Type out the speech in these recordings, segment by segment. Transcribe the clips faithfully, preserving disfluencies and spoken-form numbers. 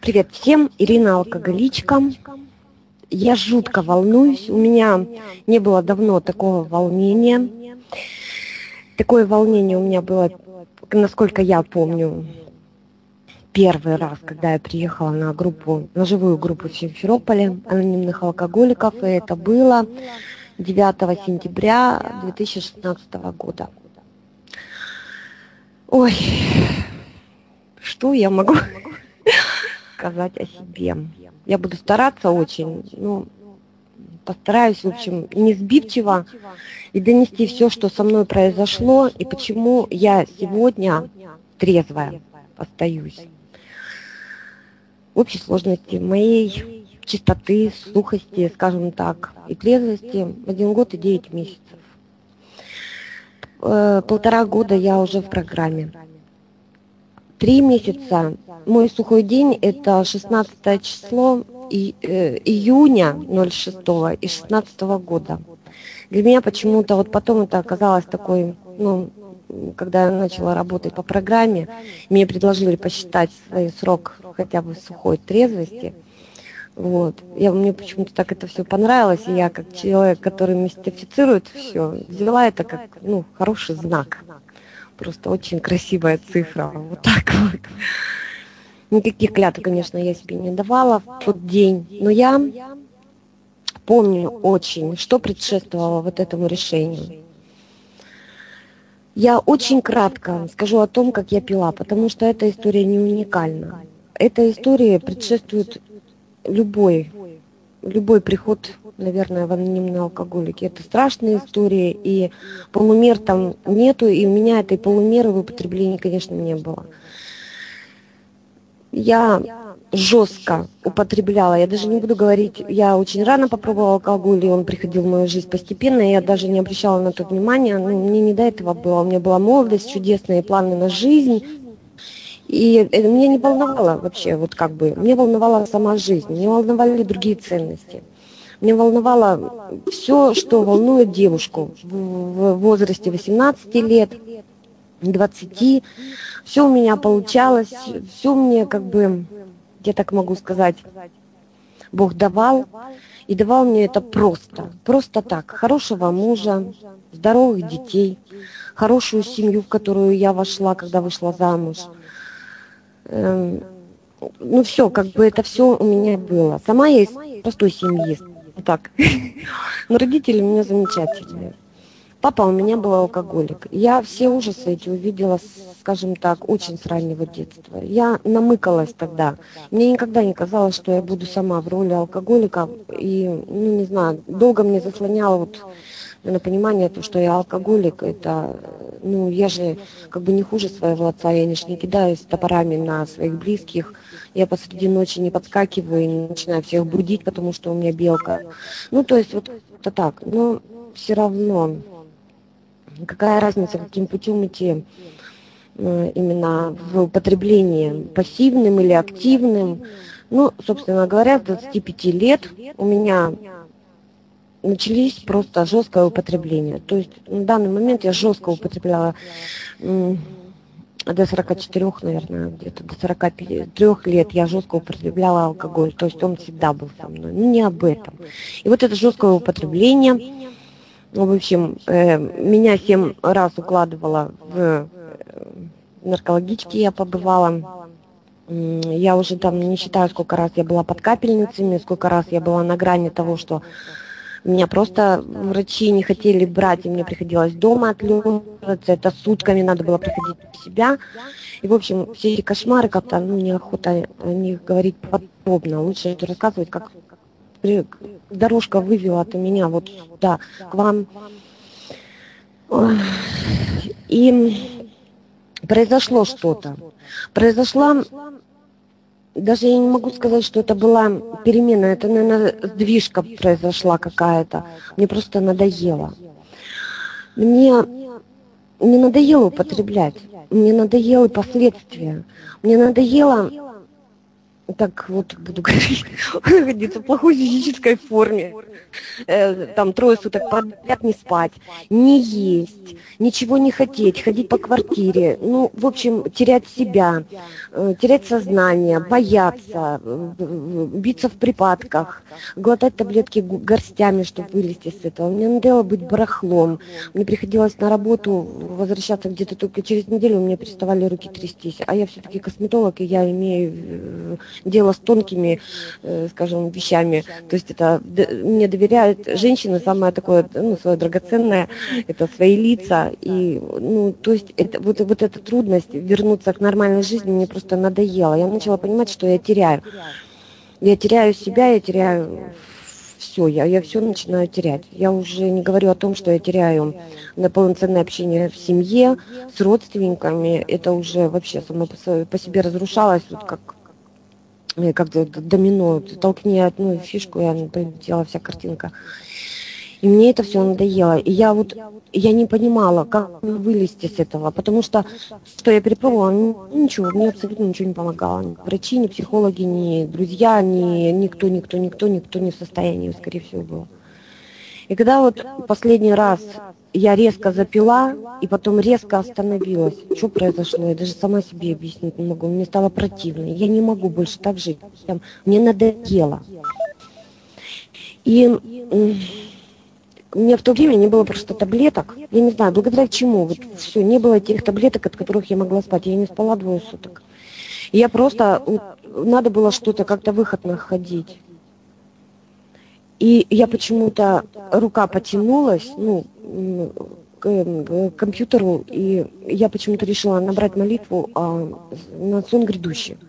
Привет всем, Ирина алкоголичка. Я жутко волнуюсь, у меня не было давно такого волнения. Такое волнение у меня было, насколько я помню, первый раз, когда я приехала на группу, на живую группу в Симферополе анонимных алкоголиков, и это было девятого сентября две тысячи шестнадцатого года. Ой, что я могу сказать о себе? Я буду стараться очень, ну, постараюсь, в общем, не сбивчиво и донести все, что со мной произошло, и почему я сегодня трезвая остаюсь. В общей сложности моей чистоты, сухости, скажем так, и трезвости один год и девять месяцев. Полтора года я уже в программе. Три месяца. Мой сухой день – это шестнадцатое число и, э, июня ноль шестого и шестнадцатого года. Для меня почему-то вот потом это оказалось такой, ну, когда я начала работать по программе, мне предложили посчитать свой срок хотя бы сухой трезвости. Вот. Я, мне почему-то так это все понравилось, и я как человек, который мистифицирует все, взяла это как, ну, хороший знак. Просто очень красивая цифра, вот так вот. Никаких клятв, конечно, я себе не давала в тот день, но я помню очень, что предшествовало вот этому решению. Я очень кратко скажу о том, как я пила, потому что эта история не уникальна. Эта история предшествует любой, любой приход, наверное, в анонимные алкоголики. Это страшная история, и полумер там нету, и у меня этой полумеры в употреблении, конечно, не было. Я жестко употребляла, я даже не буду говорить, я очень рано попробовала алкоголь, и он приходил в мою жизнь постепенно, и я даже не обращала на то внимания, ну, мне не до этого было, у меня была молодость, чудесные планы на жизнь, и это меня не волновало вообще, вот как бы, мне волновала сама жизнь, мне волновали другие ценности. Мне волновало все, что волнует девушку в возрасте восемнадцати лет, двадцати. Все у меня получалось, все мне, как бы, я так могу сказать, Бог давал. И давал мне это просто, просто так. Хорошего мужа, здоровых детей, хорошую семью, в которую я вошла, когда вышла замуж. Эм, ну все, как бы это все у меня было. Сама я из простой семьи, вот так. Но родители у меня замечательные. Папа у меня был алкоголик. Я все ужасы эти увидела, скажем так, очень с раннего детства. Я намыкалась тогда. Мне никогда не казалось, что я буду сама в роли алкоголика. И, ну, не знаю, долго мне заслоняло вот на понимание, то, что я алкоголик. Это, ну, я же как бы не хуже своего отца. Я не кидаюсь топорами на своих близких. Я посреди ночи не подскакиваю и не начинаю всех будить, потому что у меня белка. Ну, то есть вот это так. Но все равно... Какая разница, каким путем идти именно в употреблении, пассивным или активным. Ну, собственно говоря, с двадцати пяти лет у меня начались просто жесткое употребление. То есть на данный момент я жестко употребляла до сорока четырёх, наверное, где-то до сорока трёх лет я жестко употребляла алкоголь. То есть он всегда был со мной. Ну, не об этом. И вот это жесткое употребление... В общем, э, меня семь раз укладывала в наркологичке, я побывала. Я уже там не считаю, сколько раз я была под капельницами, сколько раз я была на грани того, что меня просто врачи не хотели брать, и мне приходилось дома отлеживаться, это сутками надо было приходить в себя. И, в общем, все эти кошмары как-то, ну, неохота о них говорить подробно. Лучше это рассказывать, как дорожка вывела-то меня вот сюда, к вам. И произошло что-то. Произошла, даже я не могу сказать, что это была перемена, это, наверное, сдвижка произошла какая-то. Мне просто надоело. Мне не надоело употреблять, мне надоело последствия. Мне надоело так вот буду говорить, он находится в плохой физической форме, э, там трое суток подряд не спать, не есть, ничего не хотеть, ходить по квартире, ну, в общем, терять себя, э, терять сознание, бояться, э, биться в припадках, глотать таблетки гу- горстями, чтобы вылезти с этого. Мне надоело быть барахлом, мне приходилось на работу возвращаться где-то только через неделю, у меня переставали руки трястись, а я все-таки косметолог, и я имею э, дело с тонкими, э, скажем, вещами. То есть это д- мне доверяют женщины, самое такое, ну, свое драгоценное, это свои лица. И, ну, то есть это, вот, вот эта трудность вернуться к нормальной жизни мне просто надоела. Я начала понимать, что я теряю. Я теряю себя, я теряю все, я, я все начинаю терять. Я уже не говорю о том, что я теряю на полноценное общение в семье, с родственниками. Это уже вообще само по, со- по себе разрушалось, вот как э, как д- д- домино, ты толкни одну фишку, и она полетела вся картинка. И мне это все надоело. И я вот, я не понимала, как мне вылезти с этого, потому что, что я перепробовала, ну, ничего, мне абсолютно ничего не помогало. Ни врачи, ни психологи, ни друзья, ни никто, никто, никто, никто не в состоянии, скорее всего, был. И когда вот последний раз я резко запила, и потом резко остановилась, что произошло, я даже сама себе объяснить не могу, мне стало противно, я не могу больше так жить, мне надоело. И м, у меня в то время не было просто таблеток, я не знаю, благодаря чему, вот все, не было тех таблеток, от которых я могла спать, я не спала двое суток. И я просто, вот, надо было что-то, как-то выход находить. И я почему-то, рука потянулась, ну, м, к, м, к компьютеру, и я почему-то решила набрать молитву а, на сон грядущий.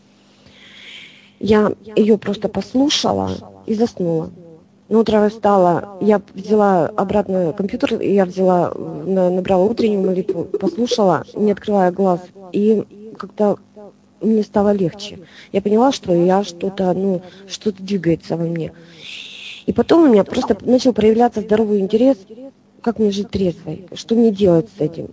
Я ее просто послушала и заснула. На утро встала, я взяла обратно компьютер, и я взяла, на- набрала утреннюю молитву, послушала, не открывая глаз, и как-то мне стало легче. Я поняла, что я что-то, ну, что-то двигается во мне. И потом у меня просто начал проявляться здоровый интерес, как мне жить трезвой, что мне делать с этим.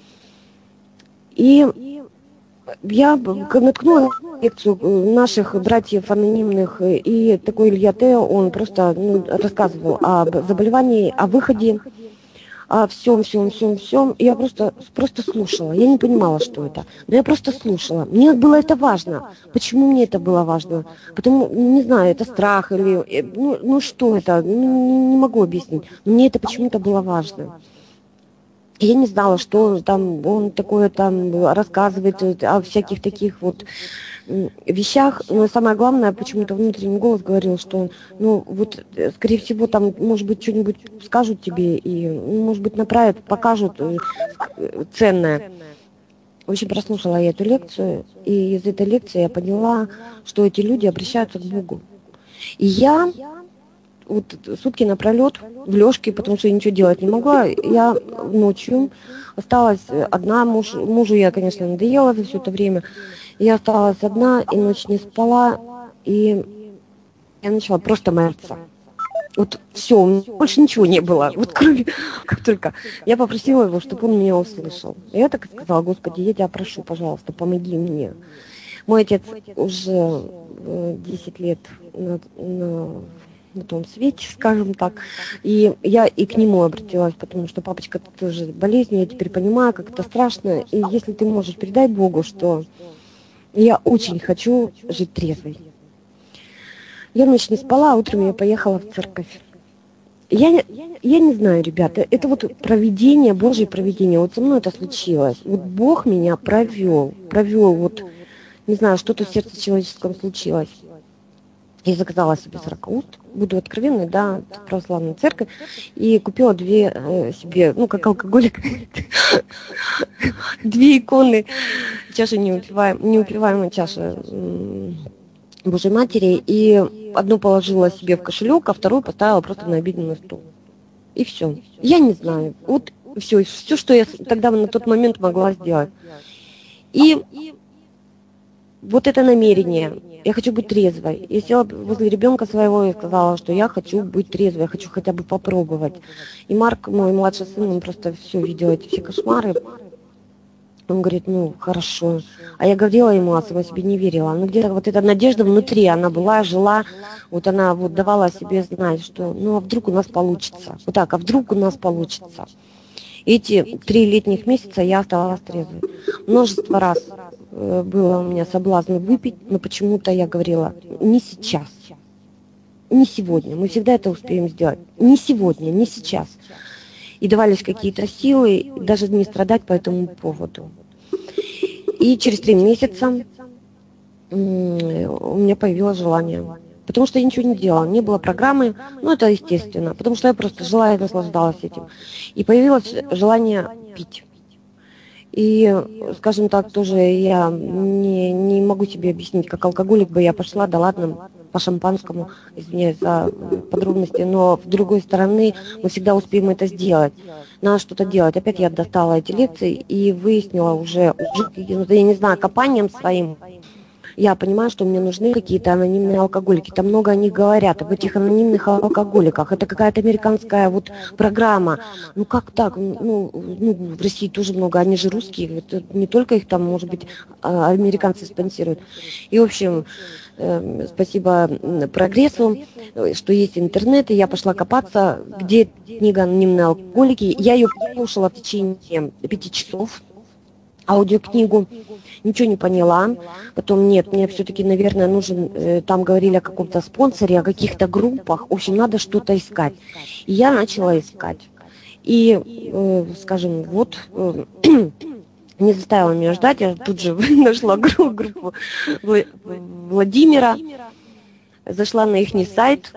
И я б- к- наткнулась на лекцию э, наших братьев анонимных, э, и такой Илья Тео, он просто ну, рассказывал об заболевании, о выходе, о всем, всем, всем, всем. И я просто, просто слушала. Я не понимала, что это. Но я просто слушала. Мне было это важно. Почему мне это было важно? Потому, не знаю, это страх или... э, Ну, ну что это? Ну, Не, не могу объяснить. Но мне это почему-то было важно. И я не знала, что он там, он такое там рассказывает э, о всяких таких вот м, вещах. Но самое главное, почему-то внутренний голос говорил, что он, ну вот, э, скорее всего, там, может быть, что-нибудь скажут тебе и, ну, может быть, направят, покажут э, э, ценное. В общем, прослушала я эту лекцию, и из этой лекции я поняла, что эти люди обращаются к Богу. И я вот сутки напролет в лёжке, потому что я ничего делать не могла. Я ночью осталась одна. Муж, мужу я, конечно, надоела за все это время. Я осталась одна, и ночь не спала, и я начала просто молиться. Вот все, у меня больше ничего не было. Вот кроме, как только я попросила его, чтобы он меня услышал. И я так и сказала: Господи, я тебя прошу, пожалуйста, помоги мне. Мой отец уже э, десять лет на, на, на том свете, скажем так. И я и к нему обратилась, потому что папочка тоже болезнь, я теперь понимаю, как это страшно. И если ты можешь, передай Богу, что я очень хочу жить трезвой. Я ночь не спала, а утром я поехала в церковь. Я, не- я не знаю, ребята, это вот провидение, Божье провидение. Вот со мной это случилось. Вот Бог меня провел, провел, вот, не знаю, что-то в сердце человеческом случилось. Я заказала себе сорокауст, буду откровенной, да, православная церковь, и купила две э, себе, ну, как алкоголик, две иконы, чаша неупиваемая, неупиваемая чаша м, Божьей Матери, и одну положила себе в кошелек, а вторую поставила просто на обеденный стол. И все. Я не знаю. Вот все, все, что я тогда на тот момент могла сделать. И вот это намерение. Я хочу быть трезвой. Я села возле ребенка своего и сказала, что я хочу быть трезвой, я хочу хотя бы попробовать. И Марк, мой младший сын, он просто все видел эти все кошмары. Он говорит, ну, хорошо. А я говорила ему, а сама себе не верила. Но где-то вот эта надежда внутри, она была, жила, вот она вот давала себе знать, что, ну, а вдруг у нас получится. Вот так, а вдруг у нас получится. Эти три летних месяца я оставалась трезвой. Множество раз э, было у меня соблазн выпить, но почему-то я говорила, не сейчас, не сегодня, мы всегда это успеем сделать. Не сегодня, не сейчас. И давались какие-то силы, даже не страдать по этому поводу. И через три месяца у меня появилось желание. Потому что я ничего не делала, не было программы, ну это естественно, потому что я просто жила и наслаждалась этим. И появилось желание пить. И, скажем так, тоже я не, не могу себе объяснить, как алкоголик бы я пошла, да ладно, по шампанскому, извиняюсь за подробности, но с другой стороны, мы всегда успеем это сделать. Надо что-то делать. Опять я достала эти лекции и выяснила уже, уже я не знаю, копанием своим, я понимаю, что мне нужны какие-то анонимные алкоголики. Там много о них говорят, об этих анонимных алкоголиках. Это какая-то американская вот программа. Ну как так? Ну, ну, в России тоже много, они же русские. Это не только их там, может быть, американцы спонсируют. И, в общем, э, спасибо прогрессу, что есть интернет, и я пошла копаться, где книга «Анонимные алкоголики». Я ее слушала в течение пяти часов. Аудиокнигу, ничего не поняла. Потом нет, мне все-таки, наверное, нужен, э, там говорили о каком-то спонсоре, о каких-то группах. В общем, надо что-то искать. И я начала искать. И, э, скажем, вот, э, не заставила меня ждать, я тут же нашла группу Владимира, зашла на их сайт.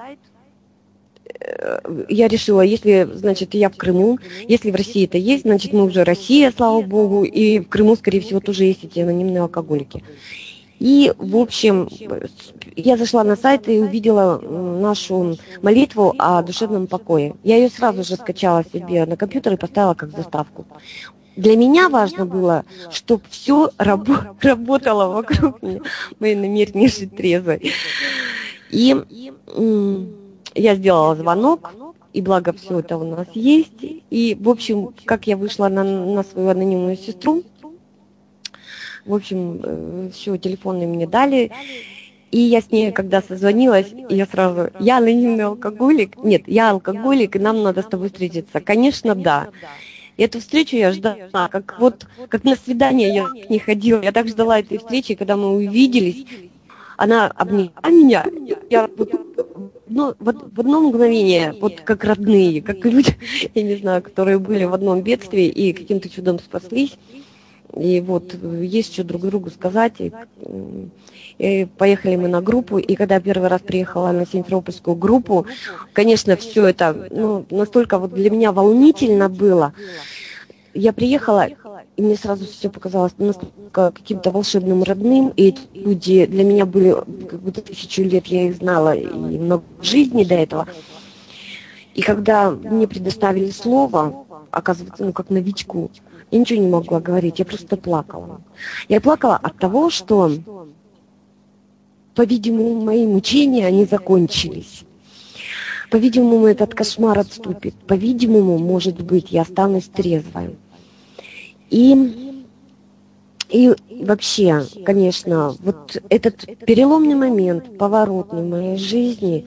Я решила, если, значит, я в Крыму, если в России это есть, значит, мы уже Россия, слава богу, и в Крыму, скорее всего, тоже есть эти анонимные алкоголики. И, в общем, я зашла на сайт и увидела нашу молитву о душевном покое. Я ее сразу же скачала себе на компьютер и поставила как заставку. Для меня важно было, чтобы все рабо- работало вокруг меня, мои намерения жить трезвой. И я сделала звонок, и благо все это у нас есть. И, в общем, как я вышла на, на свою анонимную сестру, в общем, все, телефоны мне дали. И я с ней, когда созвонилась, я сразу, я анонимный алкоголик. Нет, я алкоголик, и нам надо с тобой встретиться. Конечно, да. И эту встречу я ждала, как вот, как на свидание я к ней ходила. Я так ждала этой встречи, когда мы увиделись. Она обняла меня, я вот, ну, вот в одно мгновение, вот как родные, как люди, я не знаю, которые были в одном бедствии и каким-то чудом спаслись. И вот есть что друг другу сказать. И, и поехали мы на группу, и когда первый раз приехала на Симферопольскую группу, конечно, все это ну, настолько вот для меня волнительно было. Я приехала, и мне сразу все показалось настолько каким-то волшебным, родным, и эти люди для меня были, как будто тысячу лет я их знала, и много жизни до этого. И когда мне предоставили слово, оказывается, ну как новичку, я ничего не могла говорить, я просто плакала. Я плакала от того, что, по-видимому, мои мучения, они закончились. По-видимому, этот кошмар отступит. По-видимому, может быть, я останусь трезвой. И, и вообще, конечно, вот этот переломный момент, поворотный в моей жизни,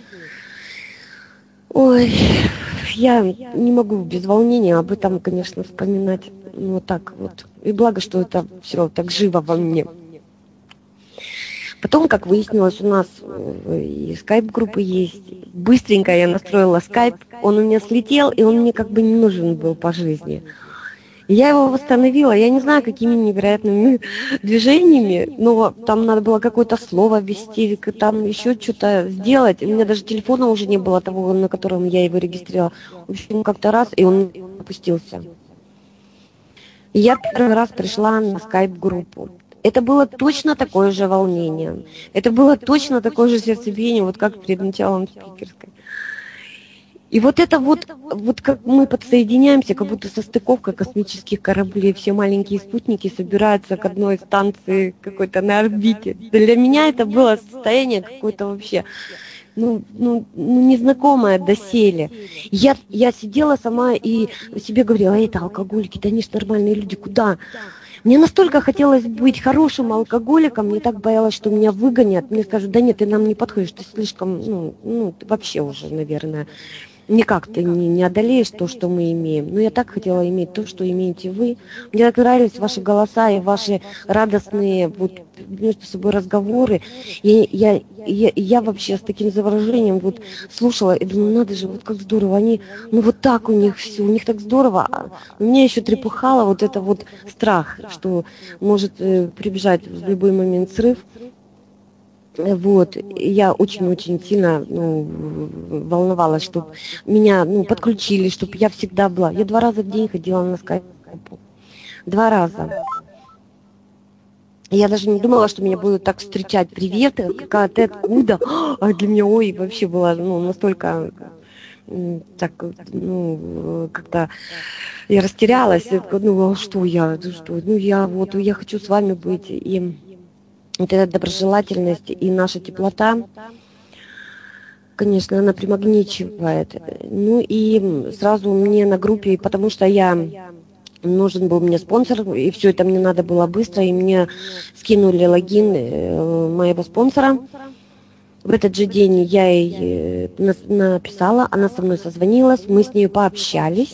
ой, я не могу без волнения об этом, конечно, вспоминать вот так вот. И благо, что это все так живо во мне. Потом, как выяснилось, у нас и скайп-группы есть. Быстренько я настроила скайп, он у меня слетел, и он мне как бы не нужен был по жизни. Я его восстановила, я не знаю, какими невероятными движениями, но там надо было какое-то слово ввести, там еще что-то сделать. У меня даже телефона уже не было того, на котором я его регистрировала. В общем, как-то раз, и он опустился. И я первый раз пришла на скайп-группу. Это было точно такое же волнение. Это было точно такое же сердцебиение, вот как перед началом спикерской. И вот это вот, вот как мы подсоединяемся, как будто состыковка космических кораблей, все маленькие спутники собираются к одной станции какой-то на орбите. Для меня это было состояние какое-то вообще, ну, ну, ну незнакомое доселе. Я, я сидела сама и себе говорила, это алкоголики, да они же нормальные люди, куда? Мне настолько хотелось быть хорошим алкоголиком, мне так боялась, что меня выгонят. Мне скажут, да нет, ты нам не подходишь, ты слишком, ну, ну ты вообще уже, наверное, никак ты не, не одолеешь то, что мы имеем. Но я так хотела иметь то, что имеете вы. Мне так нравились ваши голоса и ваши радостные вот между собой разговоры. И я, я, я вообще с таким заворожением вот слушала и думаю, надо же, вот как здорово, они, ну вот так у них все, у них так здорово. А меня еще трепыхало вот это вот страх, что может э, прибежать в любой момент срыв. Вот, я очень-очень сильно ну, волновалась, чтобы меня ну, подключили, чтобы я всегда была. Я два раза в день ходила на скайп. Два раза. Я даже не думала, что меня будут так встречать. Привет, какая ты, откуда? А для меня, ой, вообще было ну, настолько так, ну, как-то я растерялась. Ну, а что я, что? Ну, я вот, я хочу с вами быть. И вот эта доброжелательность и наша теплота, конечно, она примагничивает. Ну и сразу мне на группе, потому что я нужен был мне спонсор, и все это мне надо было быстро, и мне скинули логин моего спонсора. В этот же день я ей написала, она со мной созвонилась, мы с ней пообщались.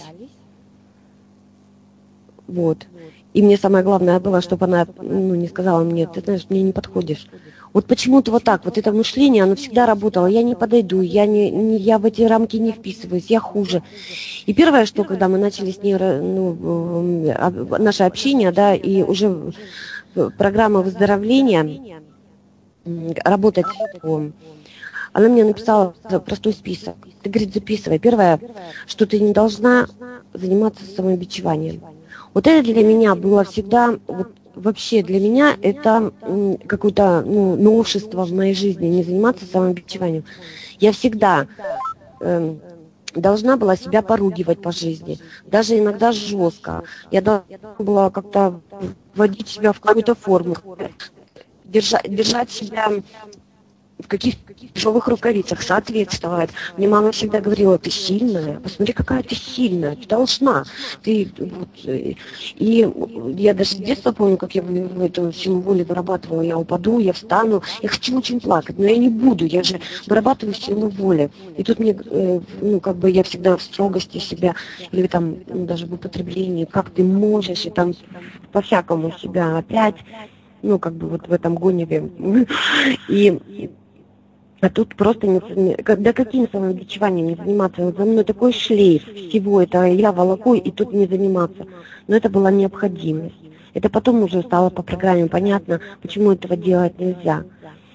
Вот. И мне самое главное было, чтобы она ну, не сказала мне, ты знаешь, мне не подходишь. Вот почему-то вот так, вот это мышление, оно всегда работало. Я не подойду, я, не, не, я в эти рамки не вписываюсь, я хуже. И первое, что, когда мы начали с ней ну, наше общение, да, и уже программа выздоровления, работать по... Она мне написала простой список. Ты, говорит, записывай. Первое, что ты не должна заниматься самобичеванием. Вот это для меня было всегда, вот, вообще для меня это какое-то ну, новшество в моей жизни, не заниматься самобичеванием. Я всегда э, должна была себя поругивать по жизни, даже иногда жестко. Я должна была как-то вводить себя в какую-то форму, держать, держать себя в каких-то тяжелых рукавицах, соответствовать. Мне мама всегда говорила, ты сильная, посмотри, какая ты сильная, ты должна. Ты, вот, и я даже с детства помню, как я в эту силу воли вырабатывала, я упаду, я встану, я хочу очень плакать, но я не буду, я же вырабатываю силу воли. И тут мне, ну, как бы я всегда в строгости себя, или там, ну, даже в употреблении, как ты можешь, и там по-всякому себя опять, ну, как бы вот в этом гоневе. И а тут просто, не, да каким самобичеванием не заниматься? Вот за мной такой шлейф всего, это я волоку, и тут не заниматься. Но это была необходимость. Это потом уже стало по программе понятно, почему этого делать нельзя.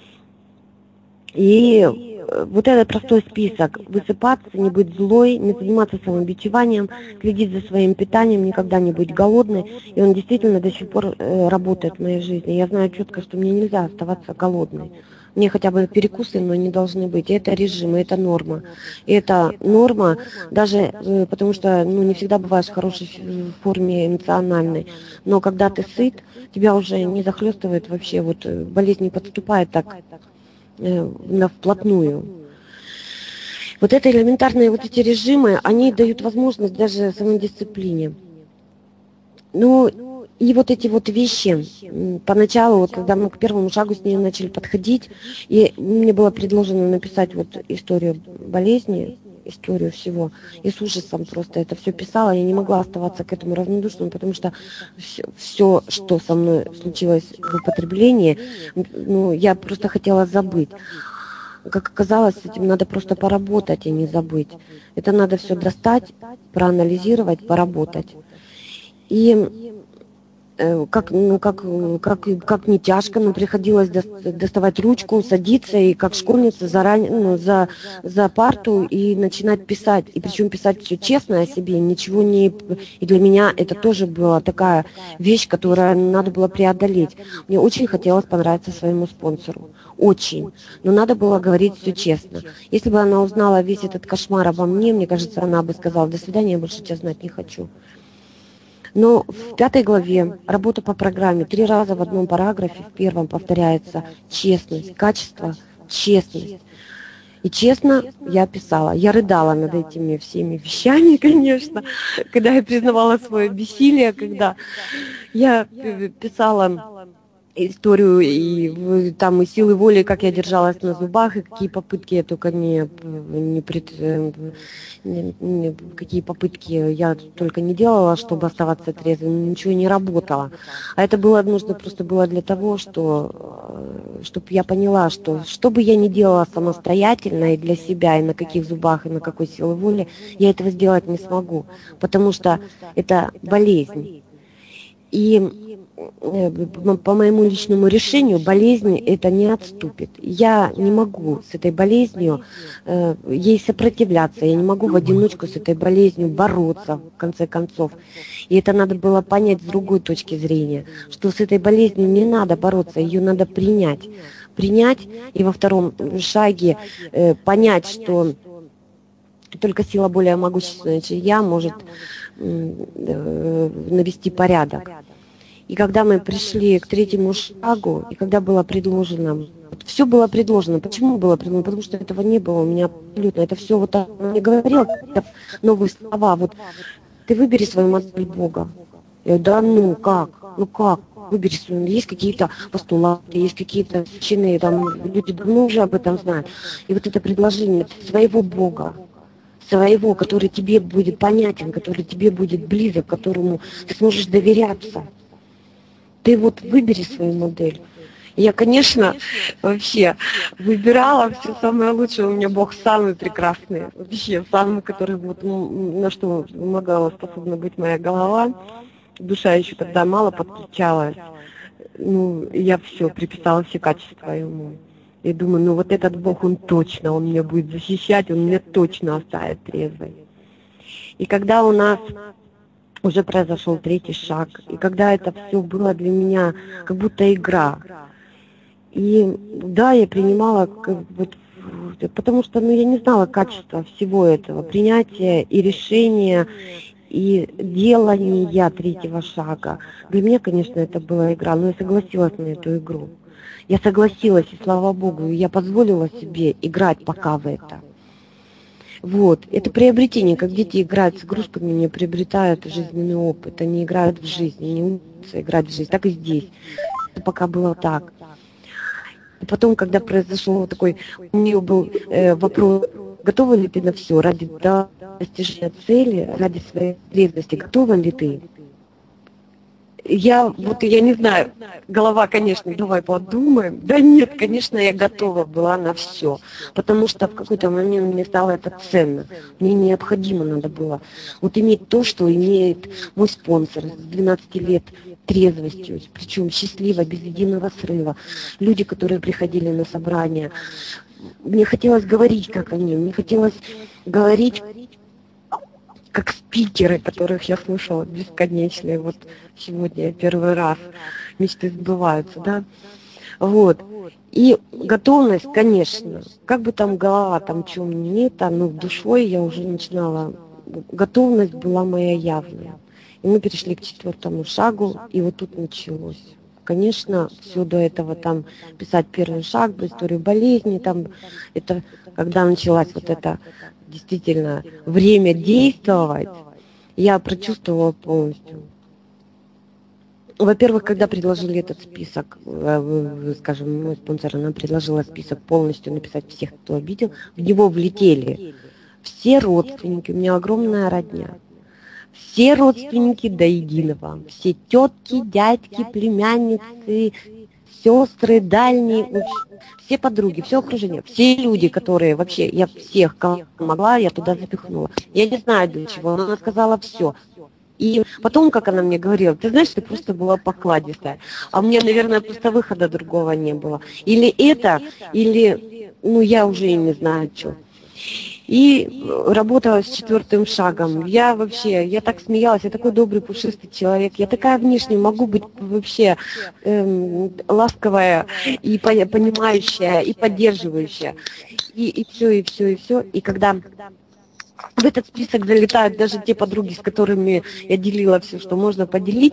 И вот этот простой список: высыпаться, не быть злой, не заниматься самобичеванием, следить за своим питанием, никогда не быть голодной. И он действительно до сих пор работает в моей жизни. Я знаю четко, что мне нельзя оставаться голодной. Мне хотя бы перекусы, но не должны быть. Это режим, это норма. И это норма, даже потому что ну, не всегда бываешь в хорошей форме эмоциональной. Но когда ты сыт, тебя уже не захлестывает вообще, вот болезнь не подступает так э, вплотную. Вот это элементарные вот эти режимы, они дают возможность даже самодисциплине. Ну, и вот эти вот вещи, поначалу, вот когда мы к первому шагу с ней начали подходить, и мне было предложено написать вот историю болезни, историю всего, и с ужасом просто это все писала, я не могла оставаться к этому равнодушным, потому что все, все, что со мной случилось в употреблении, ну, я просто хотела забыть. Как оказалось, с этим надо просто поработать, а не забыть. Это надо все достать, проанализировать, поработать. И как, ну, как, как, как не тяжко, но приходилось доставать ручку, садиться и как школьница заранее, ну, за, за парту и начинать писать. И причем писать все честно о себе, ничего не... И для меня это тоже была такая вещь, которую надо было преодолеть. Мне очень хотелось понравиться своему спонсору. Очень. Но надо было говорить все честно. Если бы она узнала весь этот кошмар обо мне, мне кажется, она бы сказала, до свидания, я больше тебя знать не хочу. Но в пятой главе «Работа по программе» три раза в одном параграфе, в первом повторяется честность, качество, честность. И честно, я писала. Я рыдала над этими всеми вещами, конечно, когда я признавала свое бессилие, когда я писала историю и в- там и силы воли, как я держалась на зубах, и какие попытки я только не, не, пред- э, не- не- какие попытки я только не делала, чтобы оставаться трезвой, но ничего не работало. А это было нужно просто было для того, что, чтобы я поняла, что что бы я ни делала самостоятельно и для себя, и на каких зубах, и на какой силы воли, я этого сделать не смогу, потому что это болезнь. И э, по моему личному решению болезнь это не отступит. Я не могу с этой болезнью э, ей сопротивляться, я не могу в одиночку с этой болезнью бороться, в конце концов. И это надо было понять с другой точки зрения, что с этой болезнью не надо бороться, ее надо принять. Принять и во втором шаге э, понять, что только сила более могущественная, чем я, может э, навести порядок. И когда мы пришли к третьему шагу, и когда было предложено, вот все было предложено. Почему было предложено? Потому что этого не было у меня абсолютно. Это все вот так мне говорила, какие-то новые слова. Вот ты выбери свою модель Бога. Я говорю, да ну как? Ну как? Выбери свою. Есть какие-то постулаты, есть какие-то причины, там люди давно уже об этом знают. И вот это предложение своего Бога, своего, который тебе будет понятен, который тебе будет близок, которому ты сможешь доверяться. Ты вот выбери свою модель. Я, конечно, вообще выбирала все самое лучшее. У меня Бог самый прекрасный. Вообще, самый, который вот, ну, на что могла способна быть моя голова. Душа еще тогда мало подключалась. Ну, я все приписала все качества ему. И думаю, ну вот этот Бог, он точно, он меня будет защищать, он меня точно оставит трезвой. И когда у нас уже произошел третий шаг, и когда это все было для меня как будто игра, и да, я принимала, как, вот, потому что ну, я не знала качества всего этого, принятия и решения, и делания третьего шага. Для меня, конечно, это была игра, но я согласилась на эту игру. Я согласилась, и слава Богу, и я позволила себе играть пока в это. Вот, это приобретение, как дети играют с игрушками, не приобретают жизненный опыт, они играют в жизнь, не учатся играть в жизнь, так и здесь. Это пока было так. И потом, когда произошел вот такой, у нее был э, вопрос, готова ли ты на все ради достижения цели, ради своей трезвости, готова ли ты? Я вот, я не знаю, голова, конечно, давай подумаем. Да нет, конечно, я готова была на все, потому что в какой-то момент мне стало это ценно. Мне необходимо надо было вот иметь то, что имеет мой спонсор с двенадцати лет трезвостью, причем счастливо, без единого срыва. Люди, которые приходили на собрания. Мне хотелось говорить, как они, мне хотелось говорить как спикеры, которых я слушала бесконечные. Вот сегодня я первый раз мечты сбываются, да. Вот. И готовность, конечно, как бы там голова, там чем не это, но душой я уже начинала, готовность была моя явная. И мы перешли к четвертому шагу, и вот тут началось. Конечно, все до этого там писать первый шаг, историю болезни, там это когда началась вот это действительно время действовать, я прочувствовала полностью. Во-первых, когда предложили этот список, скажем, мой спонсор, она предложила список полностью написать всех, кто обидел, в него влетели все родственники, у меня огромная родня, все родственники до единого, все тетки, дядьки, племянницы, сестры, дальние, все подруги, все окружение, все люди, которые вообще, я всех, кого могла, я туда запихнула. Я не знаю для чего, но она сказала все. И потом, как она мне говорила, ты знаешь, ты просто была покладистая. А мне, наверное, просто выхода другого не было. Или это, или, ну, я уже и не знаю, что. И работала с четвертым шагом. Я вообще, я так смеялась, я такой добрый, пушистый человек. Я такая внешне могу быть вообще эм, ласковая и понимающая, и поддерживающая. И, и все, и все, и все. И когда в этот список залетают даже те подруги, с которыми я делила все, что можно поделить,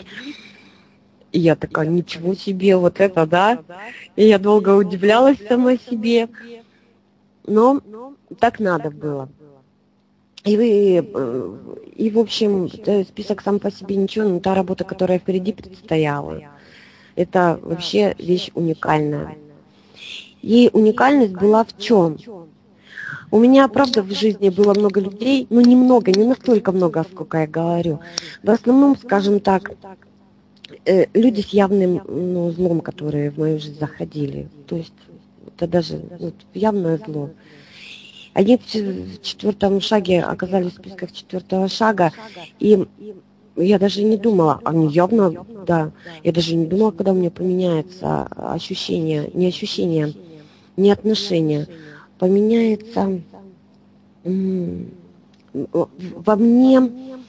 и я такая, ничего себе, вот это, да? И я долго удивлялась сама себе. но так надо было. И, вы, и в общем, список сам по себе ничего, но та работа, которая впереди предстояла, это вообще вещь уникальная. И уникальность была в чем? У меня, правда, в жизни было много людей, ну немного, не настолько много, сколько я говорю. В основном, скажем так, люди с явным ну, злом, которые в мою жизнь заходили. То есть это даже вот, явное зло. Они в четвертом шаге оказались в списках четвертого шага, и я даже не думала, они явно, да, я даже не думала, когда у меня поменяется ощущение, не ощущение, не отношение, поменяется во мне,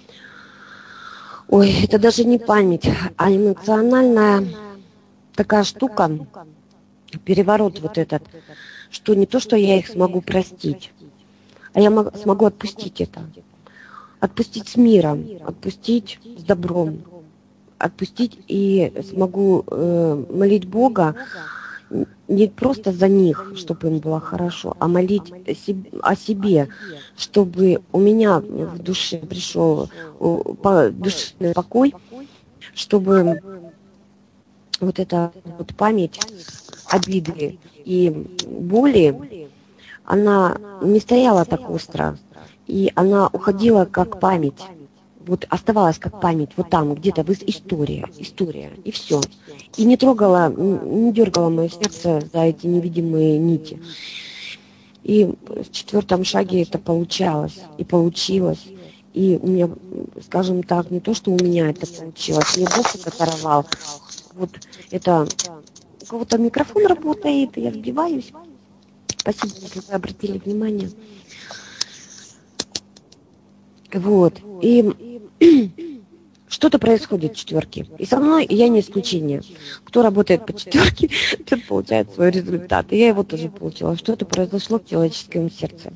ой, это даже не память, а эмоциональная такая штука, переворот вот этот, что не то, что я их смогу простить, а я смогу отпустить это. Отпустить с миром, отпустить с добром, отпустить и смогу э, молить Бога не просто за них, чтобы им было хорошо, а молить о себе, чтобы у меня в душе пришел душевный покой, чтобы вот эта вот память обиды и боли, она не стояла так остро, и она уходила как память, вот оставалась как память, вот там, где-то в история, история, и все. И не трогала, не дергала мое сердце за эти невидимые нити. И в четвертом шаге это получалось, и получилось. И у меня, скажем так, не то, что у меня это получилось, мне Бог это даровал. Вот это, у кого-то микрофон работает, я сбиваюсь. Спасибо, если вы обратили внимание. Вот. И что-то происходит в четверке. И со мной я не исключение. Кто работает по четверке, тот получает свой результат. И я его тоже получила. Что-то произошло в человеческом сердце.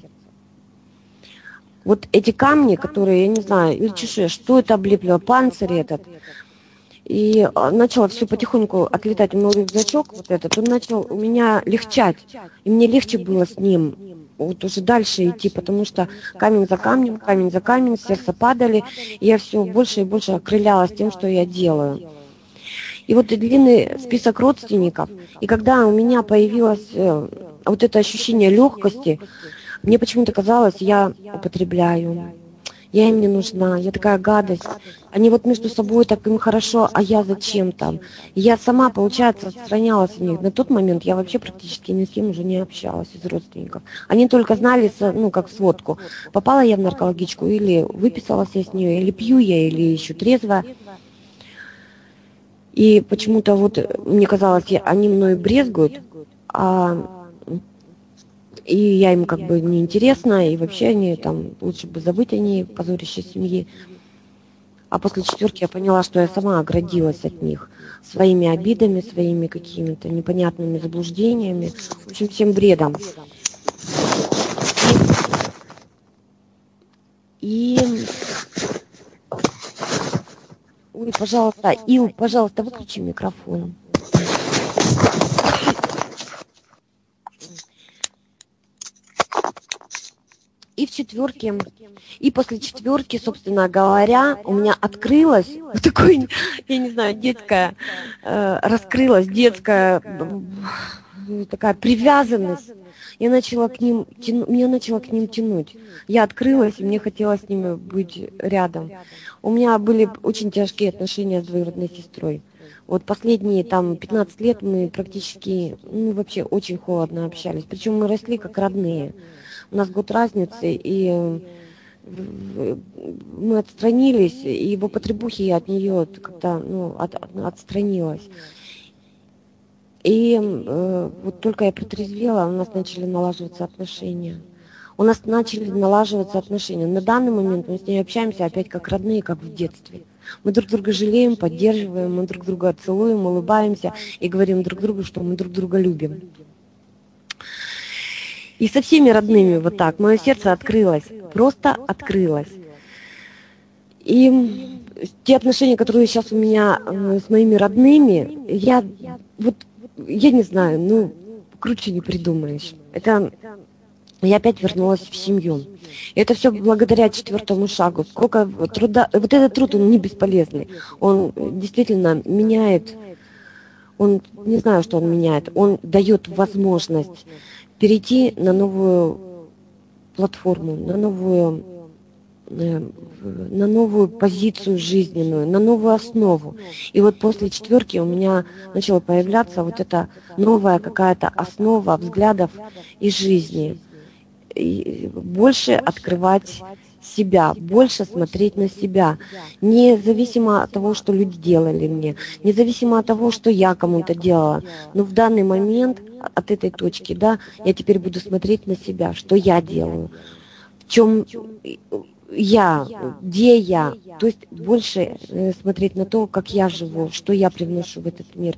Вот эти камни, которые, я не знаю, или чешуя, что это облепло, панцирь этот. И начало все потихоньку отлетать мой рюкзачок, вот этот, он начал у меня легчать. И мне легче было с ним вот уже дальше идти, потому что камень за камнем, камень за камнем, сердце падали, и я все больше и больше окрылялась тем, что я делаю. И вот и длинный список родственников, и когда у меня появилось вот это ощущение легкости, мне почему-то казалось, я употребляю, я им не нужна, я такая гадость. Они вот между собой так им хорошо, а я зачем там? Я сама, получается, отстранялась от них. На тот момент я вообще практически ни с кем уже не общалась из родственников. Они только знали, ну, как сводку. Попала я в наркологичку, или выписалась я с нее, или пью я, или еще трезвая. И почему-то вот мне казалось, они мной брезгуют, а... И я им как бы неинтересна, и вообще они там, лучше бы забыть о ней, позорище семьи. А после четверки я поняла, что я сама оградилась от них своими обидами, своими какими-то непонятными заблуждениями, в общем, всем бредом. И... Ой, пожалуйста, Ил, пожалуйста, выключи микрофон. И в четверке, и после четверки, собственно говоря, у меня открылась такое, я не знаю, детская, э, раскрылась детская э, такая привязанность. Я начала к ним, тяну, меня начала к ним тянуть. Я открылась, и мне хотелось с ними быть рядом. У меня были очень тяжкие отношения с двоюродной сестрой. Вот последние там пятнадцать лет мы практически, ну вообще очень холодно общались. Причем мы росли как родные. У нас год разницы, и мы отстранились, и в употребухе я от нее как-то ну, от, отстранилась. И э, вот только я протрезвела, у нас начали налаживаться отношения. У нас начали налаживаться отношения. На данный момент мы с ней общаемся опять как родные, как в детстве. Мы друг друга жалеем, поддерживаем, мы друг друга целуем, улыбаемся и говорим друг другу, что мы друг друга любим. И со всеми родными вот так. Мое сердце открылось, просто открылось. И те отношения, которые сейчас у меня с моими родными, я вот, я не знаю, ну, круче не придумаешь. Это я опять вернулась в семью. И это все благодаря четвертому шагу. Сколько труда, вот этот труд, он не бесполезный. Он действительно меняет, он, не знаю, что он меняет, он дает возможность перейти на новую платформу, на новую, на новую позицию жизненную, на новую основу. И вот после четверки у меня начала появляться вот эта новая какая-то основа взглядов и жизни. И больше открывать себя, больше смотреть на себя, независимо от того, что люди делали мне, независимо от того, что я кому-то делала. Но в данный момент от этой точки, да, я теперь буду смотреть на себя, что я делаю, в чем я, где я, то есть больше смотреть на то, как я живу, что я привношу в этот мир.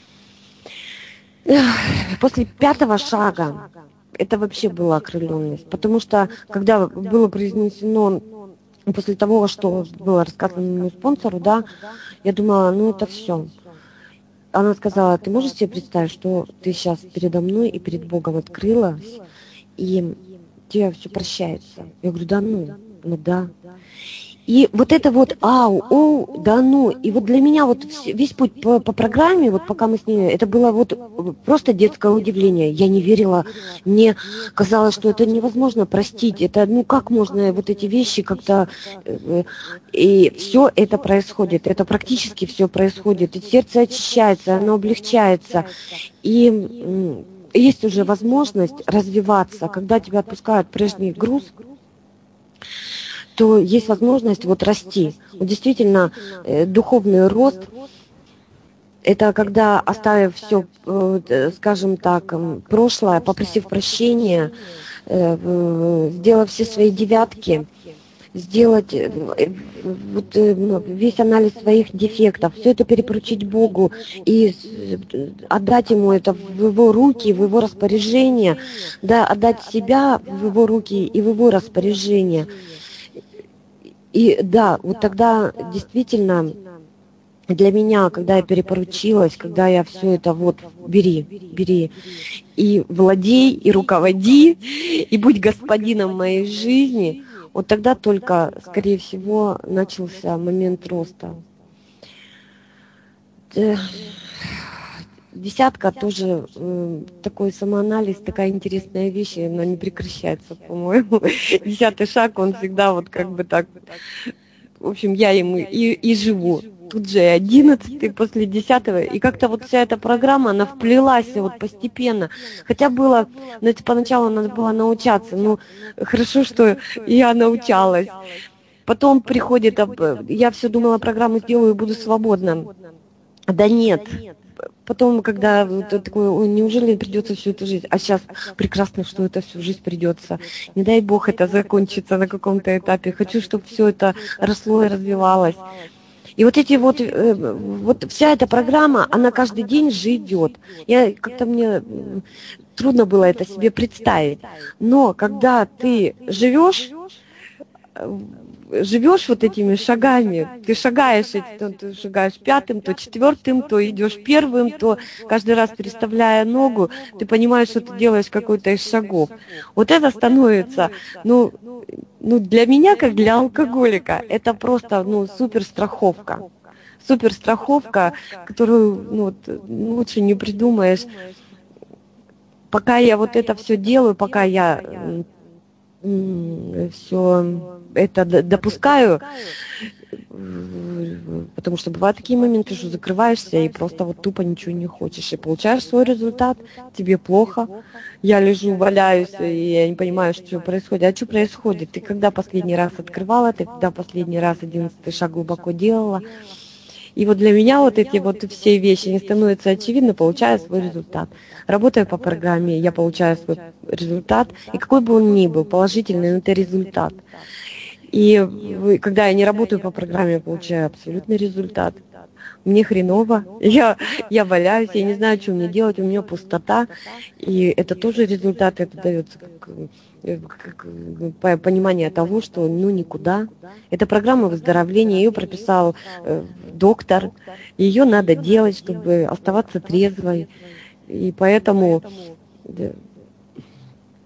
После пятого шага это вообще была окрыленность, потому что когда было произнесено после того, что было рассказано моему спонсору, да, я думала, ну это все. Она сказала, ты можешь себе представить, что ты сейчас передо мной и перед Богом открылась, и тебе все прощается. Я говорю, да ну, ну да. И вот это вот ау, оу, да ну, и вот для меня вот весь путь по, по программе, вот пока мы с ней, это было вот просто детское удивление. Я не верила, мне казалось, что это невозможно простить, это, ну как можно вот эти вещи как-то, и все это происходит, это практически все происходит, и сердце очищается, оно облегчается, и есть уже возможность развиваться, когда тебя отпускают прежний груз, то есть возможность вот расти. Вот действительно, э, духовный рост – это когда, оставив все, э, скажем так, э, прошлое, попросив прощения, э, сделав все свои девятки, сделать э, вот, э, весь анализ своих дефектов, все это перепоручить Богу и отдать Ему это в Его руки, в Его распоряжение, да, отдать себя в Его руки и в Его распоряжение. И да, вот тогда действительно для меня, когда я перепоручилась, когда я все это вот бери, бери, и владей, и руководи, и будь господином моей жизни, вот тогда только, скорее всего, начался момент роста. Десятка тоже э, такой самоанализ, такая интересная вещь, она не прекращается, по-моему. Десятый шаг, он всегда вот как бы так, в общем, я ему и, и живу. Тут же одиннадцатый после десятого, и как-то вот вся эта программа, она вплелась вот постепенно. Хотя было, ну, это поначалу надо было научаться, ну, хорошо, что я научалась. Потом приходит, я все думала, программу сделаю и буду свободна. Да нет. Потом, когда ты такой, ой, неужели придется всю эту жизнь? А сейчас прекрасно, что это всю жизнь придется. Не дай бог это закончится на каком-то этапе. Хочу, чтобы все это росло и развивалось. И вот эти вот, вот вся эта программа, она каждый день живет. Я как-то мне трудно было это себе представить. Но когда ты живешь, живешь вот этими шагами, ты шагаешь, то ты шагаешь пятым, то четвертым, то идешь первым, то каждый раз переставляя ногу, ты понимаешь, что ты делаешь какой-то из шагов. Вот это становится, ну, ну для меня, как для алкоголика, это просто, ну, суперстраховка. Суперстраховка, которую, ну, лучше не придумаешь. Пока я вот это все делаю, пока я все это допускаю, потому что бывают такие моменты, что закрываешься и просто вот тупо ничего не хочешь, и получаешь свой результат, тебе плохо, я лежу, валяюсь, и я не понимаю, что происходит. А что происходит? Ты когда последний раз открывала, ты когда последний раз одиннадцатый шаг глубоко делала? И вот для меня вот эти вот все вещи не становятся очевидны, получая свой результат. Работая по программе, я получаю свой результат, и какой бы он ни был, положительный, но это результат. И когда я не работаю по программе, я получаю абсолютный результат. Мне хреново, я, я валяюсь, я не знаю, что мне делать, у меня пустота, и это тоже результат, это дается как, как понимание того, что ну никуда. Это программа выздоровления, ее прописал э, доктор, ее надо делать, чтобы оставаться трезвой, и поэтому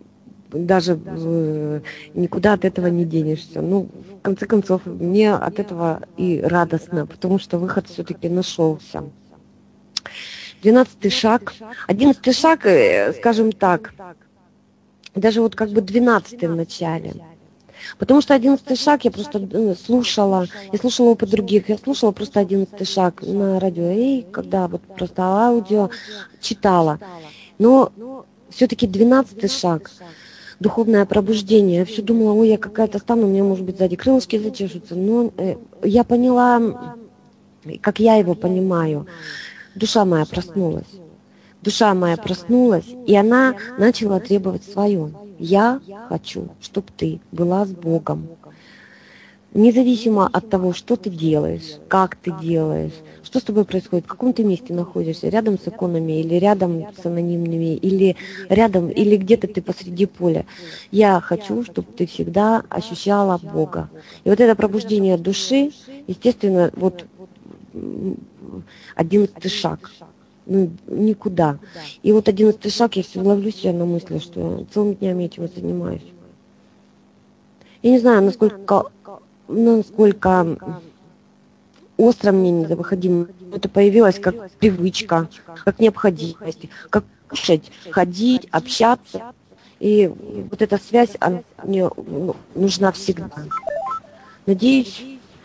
даже э, никуда от этого не денешься. Ну, в конце концов, мне от этого и радостно, потому что выход все-таки нашелся. Двенадцатый шаг. Одиннадцатый шаг, э, скажем так, даже вот как бы двенадцатый в начале. Потому что одиннадцатый шаг я просто э, слушала, я слушала опыт других, я слушала просто одиннадцатый шаг на радио Эй, когда вот просто аудио читала. Но все-таки двенадцатый шаг, духовное пробуждение. Я все думала, ой, я какая-то стану, у меня, может быть, сзади крылышки зачешутся. Но э, я поняла, как я его понимаю. Душа моя проснулась. Душа моя проснулась, и она начала требовать свое. Я хочу, чтобы ты была с Богом. Независимо от того, что ты делаешь, как ты делаешь, что с тобой происходит, в каком ты месте находишься, рядом с иконами, или рядом с анонимными, или рядом, или где-то ты посреди поля. Я хочу, чтобы ты всегда ощущала Бога. И вот это пробуждение души, естественно, вот одиннадцатый шаг. Ну, никуда. И вот одиннадцатый шаг, я все ловлю себя на мысли, что целыми днями этим занимаюсь. Я не знаю, насколько, насколько остро мне необходимо. Это появилось как привычка, как необходимость, как кушать, ходить, общаться. И вот эта связь, она мне нужна всегда. Надеюсь,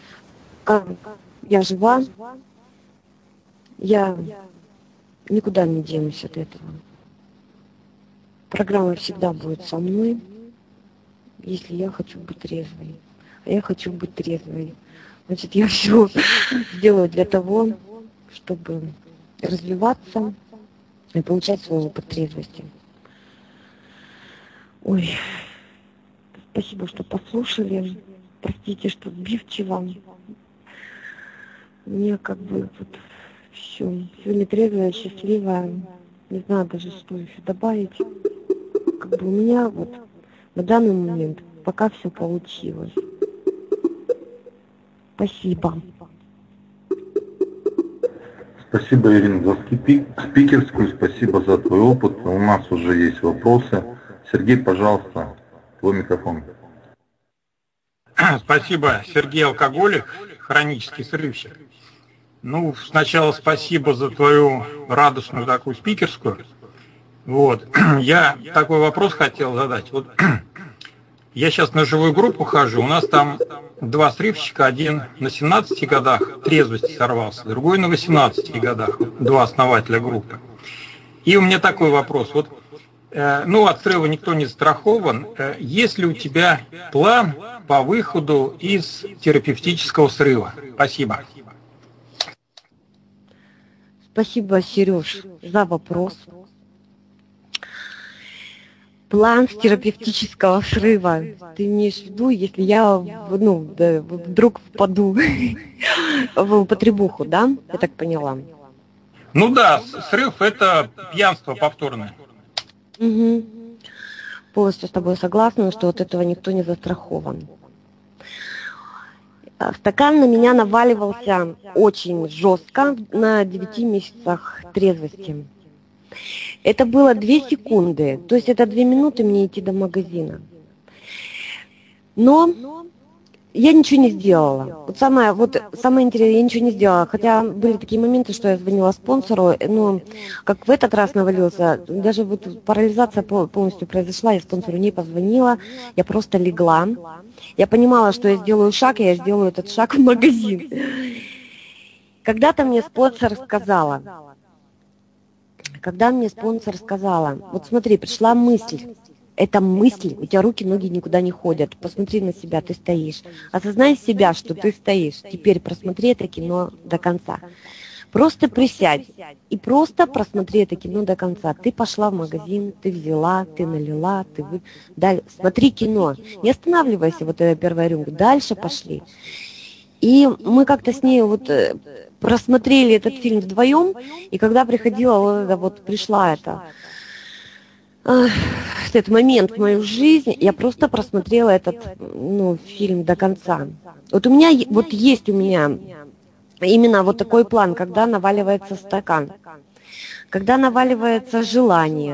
я жива, я никуда не денусь от этого. Программа всегда будет со мной, если я хочу быть трезвой. А я хочу быть трезвой. Значит, я все сделаю для того, чтобы развиваться и получать свой опыт трезвости. Ой, спасибо, что послушали. Простите, что сбивчиво. Мне как бы вот все. Сегодня трезвая, счастливая. Не знаю даже, что еще добавить. Как бы у меня вот на данный момент пока все получилось. Спасибо. Спасибо, Ирина, за спикерскую, спасибо за твой опыт. У нас уже есть вопросы. Сергей, пожалуйста, твой микрофон. Спасибо, Сергей Алкоголик, хронический срывщик. Ну, сначала спасибо за твою радостную такую спикерскую. Вот. Я такой вопрос хотел задать. Вот я сейчас на живую группу хожу, у нас там два срывщика, один на семнадцати годах трезвости сорвался, другой на восемнадцати годах, два основателя группы. И у меня такой вопрос. Вот, э, ну, от срыва никто не застрахован. Э, есть ли у тебя план по выходу из терапевтического срыва? Спасибо. Спасибо, Сереж, за вопрос. План терапевтического срыва. Ты имеешь в виду, если я ну, да, вдруг впаду в употребуху, да? Я так поняла. Ну да, срыв – это пьянство повторное. Угу. Полностью с тобой согласна, что от этого никто не застрахован. Стакан на меня наваливался очень жестко на девяти месяцах трезвости. Это было две секунды, то есть это две минуты мне идти до магазина. Но я ничего не сделала. Вот самое, вот самое интересное, я ничего не сделала. Хотя были такие моменты, что я звонила спонсору, но как в этот раз навалился, даже вот парализация полностью произошла, я спонсору не позвонила, я просто легла. Я понимала, что я сделаю шаг, и я сделаю этот шаг в магазин. Когда-то мне спонсор сказала, когда мне спонсор сказала, вот смотри, пришла мысль, эта мысль, у тебя руки, ноги никуда не ходят, посмотри на себя, ты стоишь, осознай себя, что ты стоишь, теперь просмотри это кино до конца. Просто присядь и просто просмотри это кино до конца. Ты пошла в магазин, ты взяла, ты налила, ты вы... Даль... смотри кино, не останавливайся, вот эта первая рюмка, дальше пошли. И мы как-то с ней вот просмотрели этот фильм вдвоем, и когда приходила вот это вот, пришла это, этот момент в мою жизнь, я просто просмотрела этот, ну, фильм до конца. Вот у меня, вот есть у меня именно вот такой план, когда наваливается стакан, когда наваливается желание,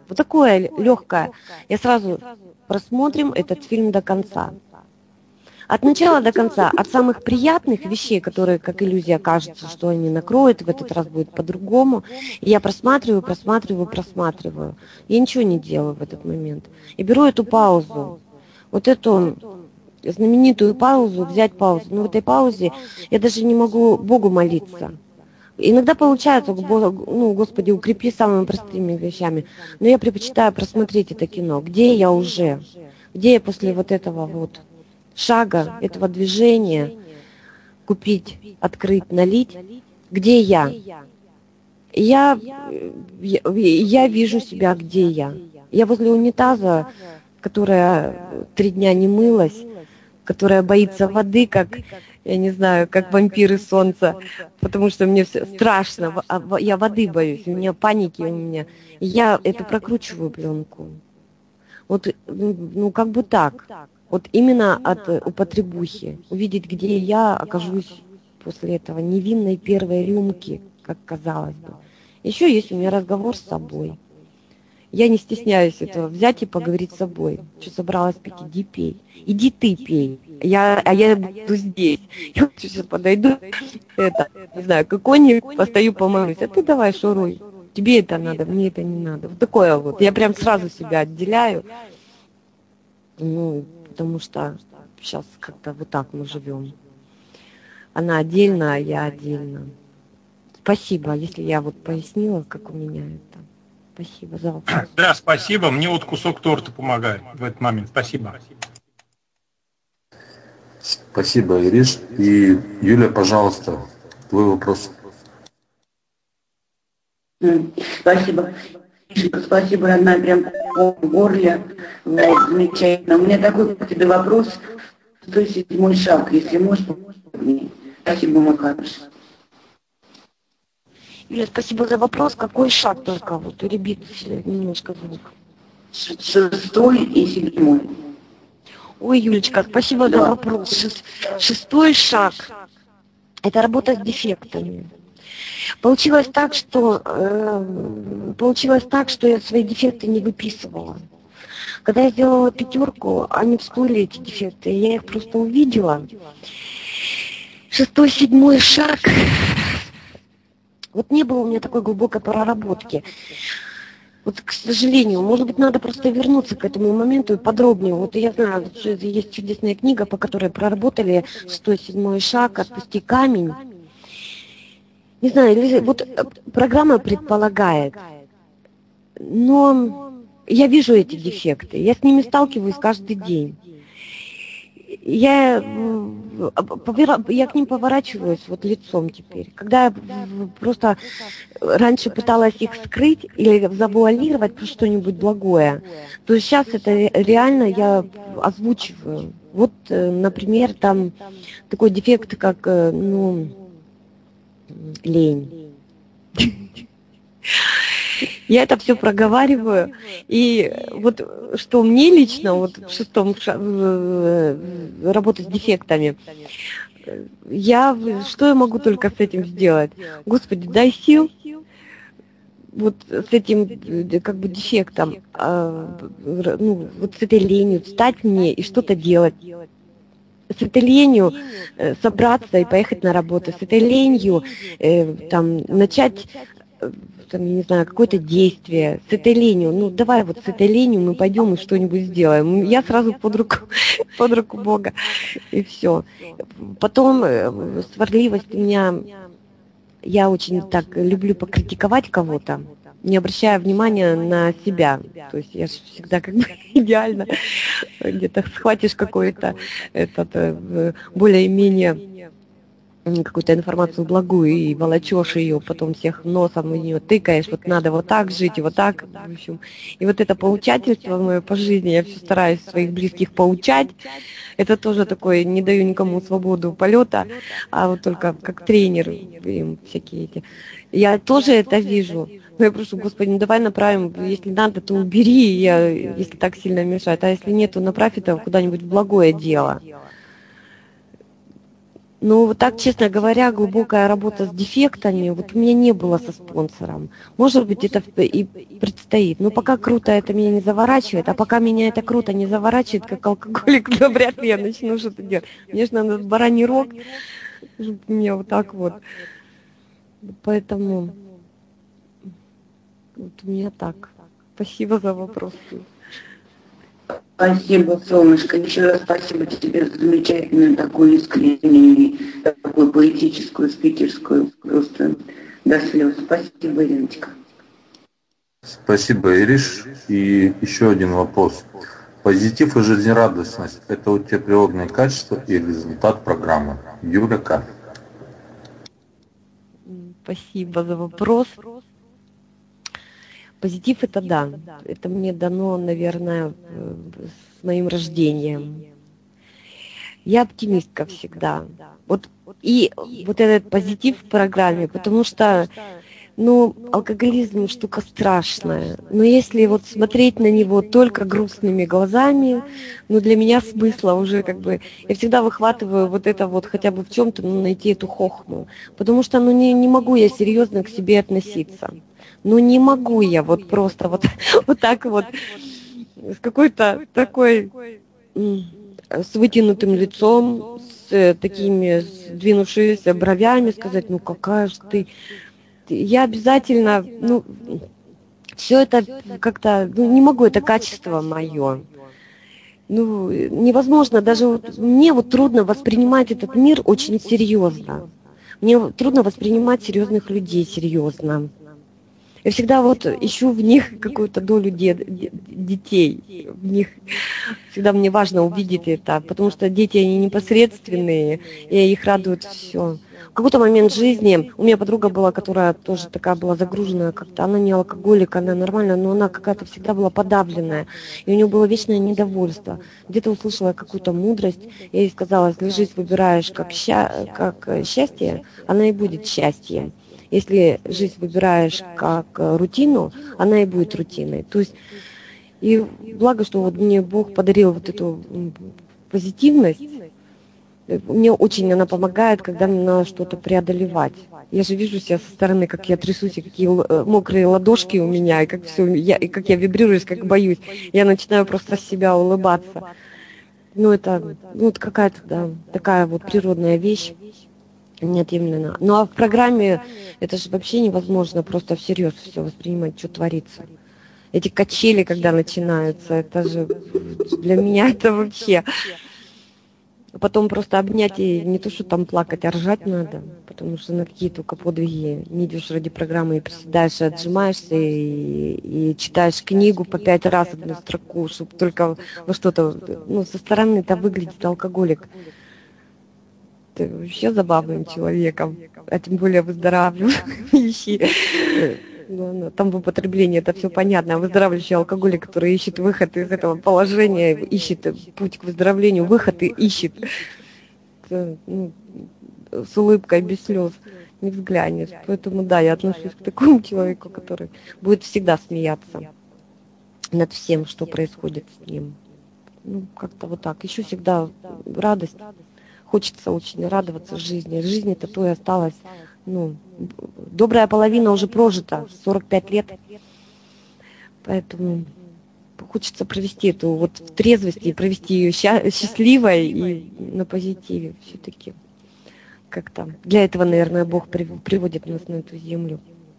Вот такое легкое. Я сразу просмотрим этот фильм до конца. От начала до конца, от самых приятных вещей, которые, как иллюзия, кажется, что они накроют, в этот раз будет по-другому. И я просматриваю, просматриваю, просматриваю. Я ничего не делаю в этот момент. И беру эту паузу. Вот эту знаменитую паузу, взять паузу. Но в этой паузе я даже не могу Богу молиться. Иногда получается, ну, Господи, укрепи самыми простыми вещами. Но я предпочитаю просмотреть это кино. Где я уже? Где я после вот этого вот шага, этого движения, купить, открыть, налить? Где я? Я, я, я вижу себя, где я. Я возле унитаза, которая три дня не мылась, которая боится воды, как, я не знаю, как вампиры солнца, потому что мне все страшно, я воды боюсь, у меня паники, у меня. И я это прокручиваю пленку. Вот, ну, как бы так. Вот именно от употребухи. Увидеть, где я окажусь после этого невинной первой рюмки, как казалось бы. Еще есть у меня разговор с собой. Я не стесняюсь этого взять и поговорить с собой. Что собралась пить, иди пей. Иди ты пей. Я, а я буду здесь. Я сейчас подойду, это, не знаю, как конник, постою, помолюсь. А ты давай шуруй. Тебе это надо, мне это не надо. Вот такое вот. Я прям сразу себя отделяю. Ну, потому что сейчас как-то вот так мы живем. Она отдельно, а я отдельно. Спасибо, если я вот пояснила, как у меня это. Спасибо за вопрос. Да, спасибо. Мне вот кусок торта помогает в этот момент. Спасибо. Спасибо, Ириш. И Юля, пожалуйста, твой вопрос. Спасибо. Спасибо, родная, прям в горле. Замечательно. У меня такой к тебе вопрос. То есть седьмой шаг, если можешь, помочь мне. Спасибо, мой хороший. Юля, спасибо за вопрос. Какой шаг только? Вот ребит немножко звук. Шестой и седьмой. Ой, Юлечка, спасибо да. за вопрос. Шестой шаг – это работа с дефектами. Получилось так, что э, получилось так, что я свои дефекты не выписывала. Когда я сделала пятерку, они всплыли, эти дефекты, я их просто увидела. Шестой, седьмой шаг. Вот не было у меня такой глубокой проработки. Вот, к сожалению, может быть, надо просто вернуться к этому моменту и подробнее. Вот я знаю, что есть чудесная книга, по которой проработали шестой, седьмой шаг, отпусти камень. Не знаю, вот программа предполагает, но я вижу эти дефекты, я с ними сталкиваюсь каждый день. Я, я к ним поворачиваюсь вот лицом теперь. Когда я просто раньше пыталась их скрыть или завуалировать про что-нибудь благое, то сейчас это реально я озвучиваю. Вот, например, там такой дефект, как, ну, лень. Я это все проговариваю, и вот что мне лично, вот в шестом работе с дефектами, я, что я могу только с этим сделать? Господи, дай сил, вот с этим, как бы, дефектом, ну, вот с этой ленью встать мне и что-то делать. С этой ленью э, собраться и поехать на работу, с этой ленью э, там, начать, э, там, я не знаю, какое-то действие, с этой ленью, ну давай вот с этой ленью мы пойдем и что-нибудь сделаем. Я сразу под руку, под руку Бога, и все. Потом э, сварливость у меня, я очень так люблю покритиковать кого-то, не обращая внимания на себя. То есть я всегда как бы идеально где-то схватишь какой-то этот более-менее какую-то информацию благую и волочешь ее, потом всех носом в нее тыкаешь, вот надо вот так жить, и вот так, в общем. И вот это поучательство мое по жизни, я все стараюсь своих близких поучать, это тоже такое, не даю никому свободу полета, а вот только как тренер им всякие эти. Я тоже это вижу, но я прошу, Господи, ну давай направим, если надо, то убери, я, если так сильно мешает, а если нет, то направь это куда-нибудь в благое дело. Ну, вот так, честно говоря, глубокая работа с дефектами, вот у меня не было со спонсором. Может быть, это и предстоит. Но пока круто это меня не заворачивает, а пока меня это круто не заворачивает, как алкоголик, то вряд ли я начну что-то делать. Мне же надо бараний рог, чтобы меня вот так вот. Поэтому вот у меня так. Спасибо за вопрос. Спасибо, солнышко. Еще раз спасибо тебе за замечательную такую искреннюю, такую поэтическую, спикерскую, просто до слез. Спасибо, Ириночка. Спасибо, Ириш. И еще один вопрос. Позитив и жизнерадостность – это у тебя природные качества и результат программы? Юля К. Спасибо за вопрос. Позитив это да, это мне дано, наверное, с моим рождением. Я оптимистка всегда. Вот и вот этот позитив в программе, потому что, ну, алкоголизм штука страшная. Но если вот смотреть на него только грустными глазами, ну, для меня смысла уже как бы, я всегда выхватываю вот это вот хотя бы в чем-то, ну, найти эту хохму. Потому что, ну, не, не могу я серьезно к себе относиться. Ну, не могу я вот просто вот, вот так вот с какой-то такой, с вытянутым лицом, с такими сдвинувшимися бровями сказать, ну какая же ты. Я обязательно, ну, все это как-то, ну, не могу, это качество мое. Ну, невозможно, даже вот, мне вот трудно воспринимать этот мир очень серьезно. Мне трудно воспринимать серьезных людей серьезно. Я всегда вот ищу в них какую-то долю де- де- детей. В них всегда мне важно увидеть это, потому что дети, они непосредственные, и их радует все. В какой-то момент жизни у меня подруга была, которая тоже такая была загруженная как-то, она не алкоголик, она нормальная, но она какая-то всегда была подавленная, и у нее было вечное недовольство. Где-то услышала какую-то мудрость, я ей сказала, если жизнь выбираешь как, ща- как счастье, она и будет счастьем. Если жизнь выбираешь как рутину, она и будет рутиной. То есть, и благо, что вот мне Бог подарил вот эту позитивность. Мне очень она помогает, когда мне надо что-то преодолевать. Я же вижу себя со стороны, как я трясусь, и какие мокрые ладошки у меня, и как все, я, и как я вибрируюсь, как боюсь. Я начинаю просто с себя улыбаться. Ну, это, ну, это какая-то, да, такая вот природная вещь. Нет, именно. Ну а в программе это же вообще невозможно просто всерьез все воспринимать, что творится. Эти качели, когда начинаются, это же для меня это вообще. Потом просто обнять и не то, что там плакать, а ржать надо, потому что на какие только подвиги не идешь ради программы и приседаешь, и отжимаешься, и, и читаешь книгу по пять раз одну строку, чтобы только во что-то, ну, со стороны это выглядит алкоголик. Ты вообще забавным человеком, а тем более выздоравливающий. Ну, там в употреблении это все понятно. А выздоравливающий алкоголик, который ищет выход из этого положения, ищет путь к выздоровлению, выход и ищет, ну, с улыбкой, без слез, не взглянешь. Поэтому да, я отношусь к такому человеку, который будет всегда смеяться над всем, что происходит с ним. Ну, как-то вот так. Еще всегда радость. Хочется очень радоваться жизни. Жизнь-то то и осталась. Ну, добрая половина уже прожита, сорок пять лет. Поэтому хочется провести эту вот в трезвости, провести ее счастливой и на позитиве все-таки. Как-то. Для этого, наверное, Бог приводит нас на эту землю.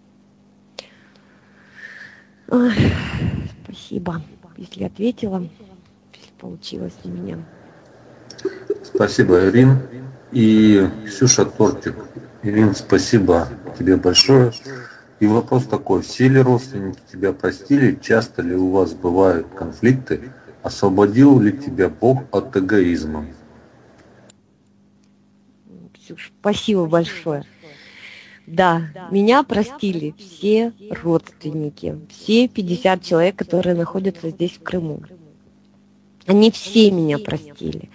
Ой, спасибо, если ответила, если получилось у меня. Спасибо, Ирин. И Ксюша Тортик. Ирин, спасибо тебе большое. И вопрос такой. Все ли родственники тебя простили? Часто ли у вас бывают конфликты? Освободил ли тебя Бог от эгоизма? Ксюша, спасибо большое. Да, меня простили все родственники, все пятьдесят человек, которые находятся здесь, в Крыму. Они все меня простили.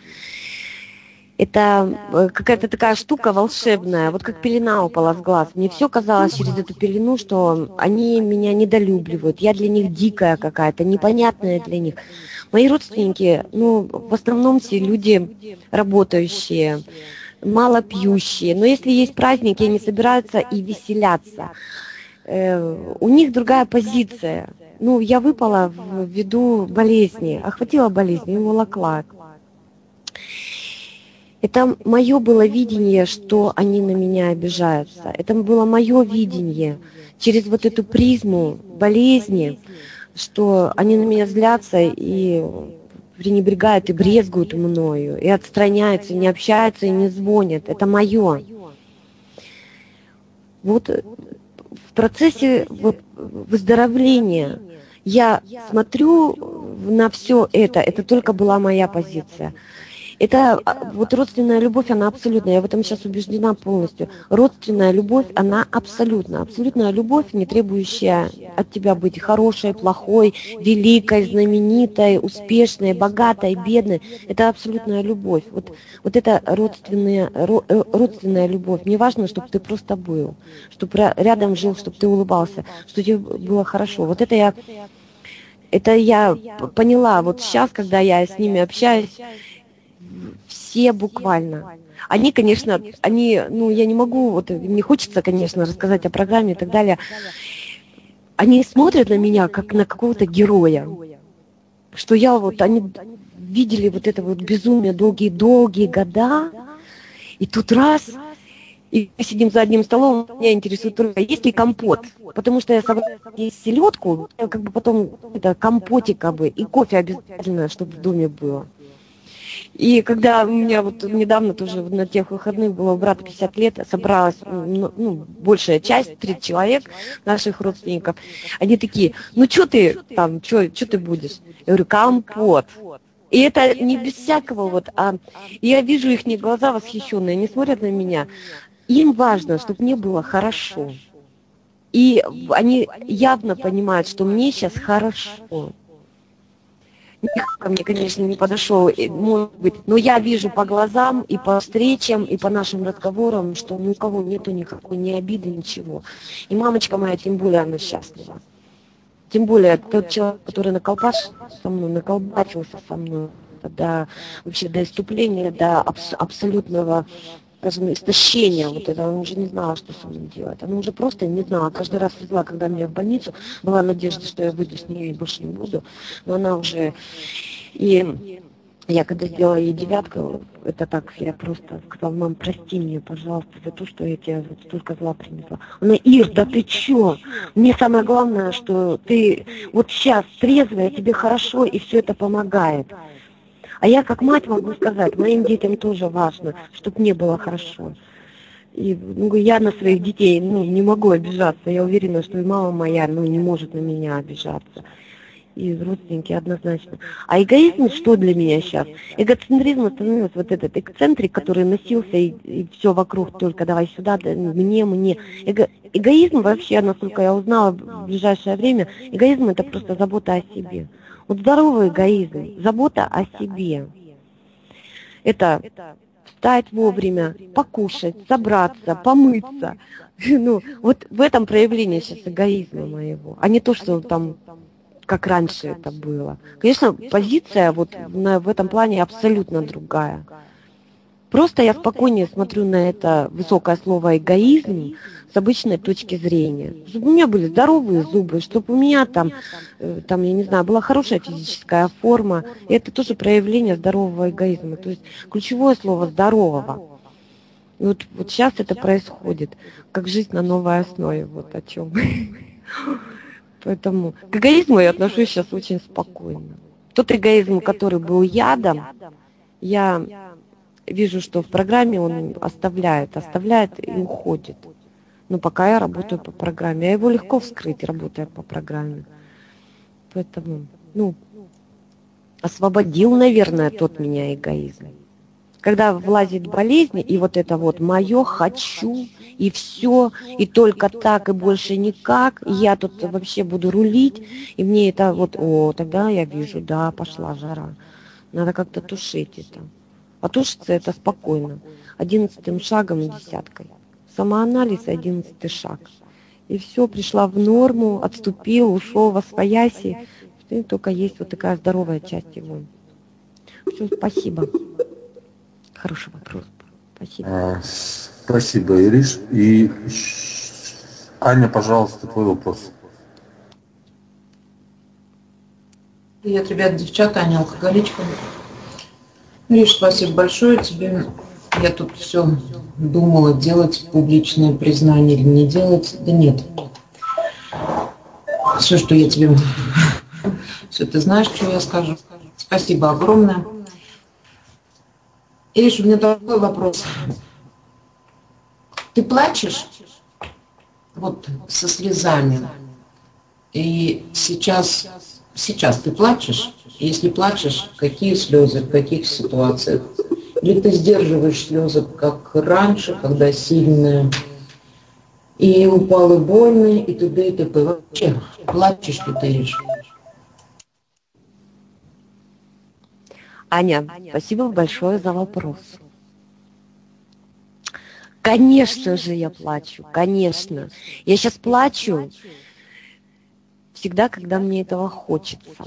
Это какая-то такая штука волшебная, вот как пелена упала с глаз. Мне все казалось через эту пелену, что они меня недолюбливают, я для них дикая какая-то, непонятная для них. Мои родственники, ну, в основном все люди работающие, малопьющие. Но если есть праздники, они собираются и веселятся. Э, у них другая позиция. Ну, я выпала ввиду болезни, охватила болезнь и волокла. Это мое было видение, что они на меня обижаются. Это было мое видение через вот эту призму болезни, что они на меня злятся и пренебрегают, и брезгуют мною, и отстраняются, и не общаются, и не звонят. Это мое. Вот в процессе выздоровления я смотрю на все это, это только была моя позиция. Это вот родственная любовь, она абсолютная, я в этом сейчас убеждена полностью. Родственная любовь, она абсолютно, абсолютная любовь, не требующая от тебя быть хорошей, плохой, великой, знаменитой, успешной, богатой, бедной. Это абсолютная любовь. Вот, вот это родственная, родственная любовь. Мне важно, чтобы ты просто был, чтобы рядом жил, чтобы ты улыбался, чтобы тебе было хорошо. Вот это я, это я поняла. Вот сейчас, когда я с ними общаюсь, все буквально. Они, конечно, они, ну, я не могу, вот мне хочется, конечно, рассказать о программе и так далее. Они смотрят на меня, как на какого-то героя. Что я вот, они видели вот это вот безумие долгие-долгие года, и тут раз, и мы сидим за одним столом, меня интересует только, есть ли компот. Потому что я собрала есть селедку, как бы потом это компотик, как бы, и кофе обязательно, чтобы в доме было. И когда у меня вот недавно тоже на тех выходных было у брата пятьдесят лет, собралась ну, ну, большая часть, тридцать человек наших родственников, они такие, ну что ты там, что ты будешь? Я говорю, компот. И это не без всякого вот, а я вижу их глаза восхищенные, они смотрят на меня, им важно, чтобы мне было хорошо. И они явно понимают, что мне сейчас хорошо. Никто ко мне, конечно, не подошел, может быть, но я вижу по глазам и по встречам, и по нашим разговорам, что ни у кого нету никакой ни обиды, ничего. И мамочка моя, тем более, она счастлива. Тем более, тот человек, который наколбасился со мной, наколбасился со мной, до, вообще до иступления, до абс- абсолютного, скажем, истощения вот это, она уже не знала, что со мной делать. Она уже просто не знала. Каждый раз везла, когда меня в больницу, была надежда, что я выйду с нее и больше не буду. Но она уже... И я когда сделала ей девятку, это так, я просто сказала, мам, прости меня, пожалуйста, за то, что я тебе вот столько зла принесла. Она, Ир, да ты чё? Мне самое главное, что ты вот сейчас трезвая, тебе хорошо, и все это помогает. А я как мать могу сказать, моим детям тоже важно, чтобы мне было хорошо. И ну, я на своих детей ну, не могу обижаться. Я уверена, что и мама моя ну, не может на меня обижаться. И родственники однозначно. А эгоизм что для меня сейчас? Эгоцентризм становился вот этот эксцентрик, который носился и, и все вокруг только давай сюда, да, мне, мне. Эго, эгоизм вообще, насколько я узнала в ближайшее время, эгоизм это просто забота о себе. Вот здоровый эгоизм, забота о себе. Это встать вовремя, покушать, собраться, помыться. Ну, вот в этом проявление сейчас эгоизма моего, а не то, что там, как раньше это было. Конечно, позиция вот на, в этом плане абсолютно другая. Просто я спокойнее смотрю на это высокое слово эгоизм с обычной точки зрения. Чтобы у меня были здоровые зубы, чтобы у меня там, там, я не знаю, была хорошая физическая форма. И это тоже проявление здорового эгоизма. То есть ключевое слово здорового. И вот, вот сейчас это происходит, как жизнь на новой основе, вот о чем. Поэтому к эгоизму я отношусь сейчас очень спокойно. Тот эгоизм, который был ядом, я вижу, что в программе он оставляет, оставляет и уходит. Но пока я работаю по программе, а его легко вскрыть, работая по программе. Поэтому, ну, освободил, наверное, тот меня эгоизм. Когда влазит болезнь, и вот это вот мое хочу, и все, и только так, и больше никак, и я тут вообще буду рулить, и мне это вот, о, тогда я вижу, да, пошла жара. Надо как-то тушить это. А тушится это спокойно, одиннадцатым шагом и десяткой. Самоанализ и одиннадцатый шаг. И все, пришла в норму, отступил, ушел во свояси. И только есть вот такая здоровая часть его. Все, спасибо. Хороший вопрос. Спасибо. А, спасибо, Ириш. И Аня, пожалуйста, твой вопрос. Привет, ребят, девчата, Аня, алкоголичка. Ириш, спасибо большое тебе. Я тут все думала, делать публичное признание или не делать. Да нет. Все, что я тебе... Все, ты знаешь, что я скажу. Спасибо огромное. Ириш, у меня такой вопрос. Ты плачешь? Вот со слезами. И сейчас, сейчас ты плачешь? Если плачешь, какие слезы, в каких ситуациях? Или ты сдерживаешь слезы, как раньше, когда сильные, и упал и больно, и т.д. и т.п. Вообще, плачешь ли ты, Ириш? Аня, спасибо большое за вопрос. Конечно же я плачу, конечно. Я сейчас плачу всегда, когда мне этого хочется.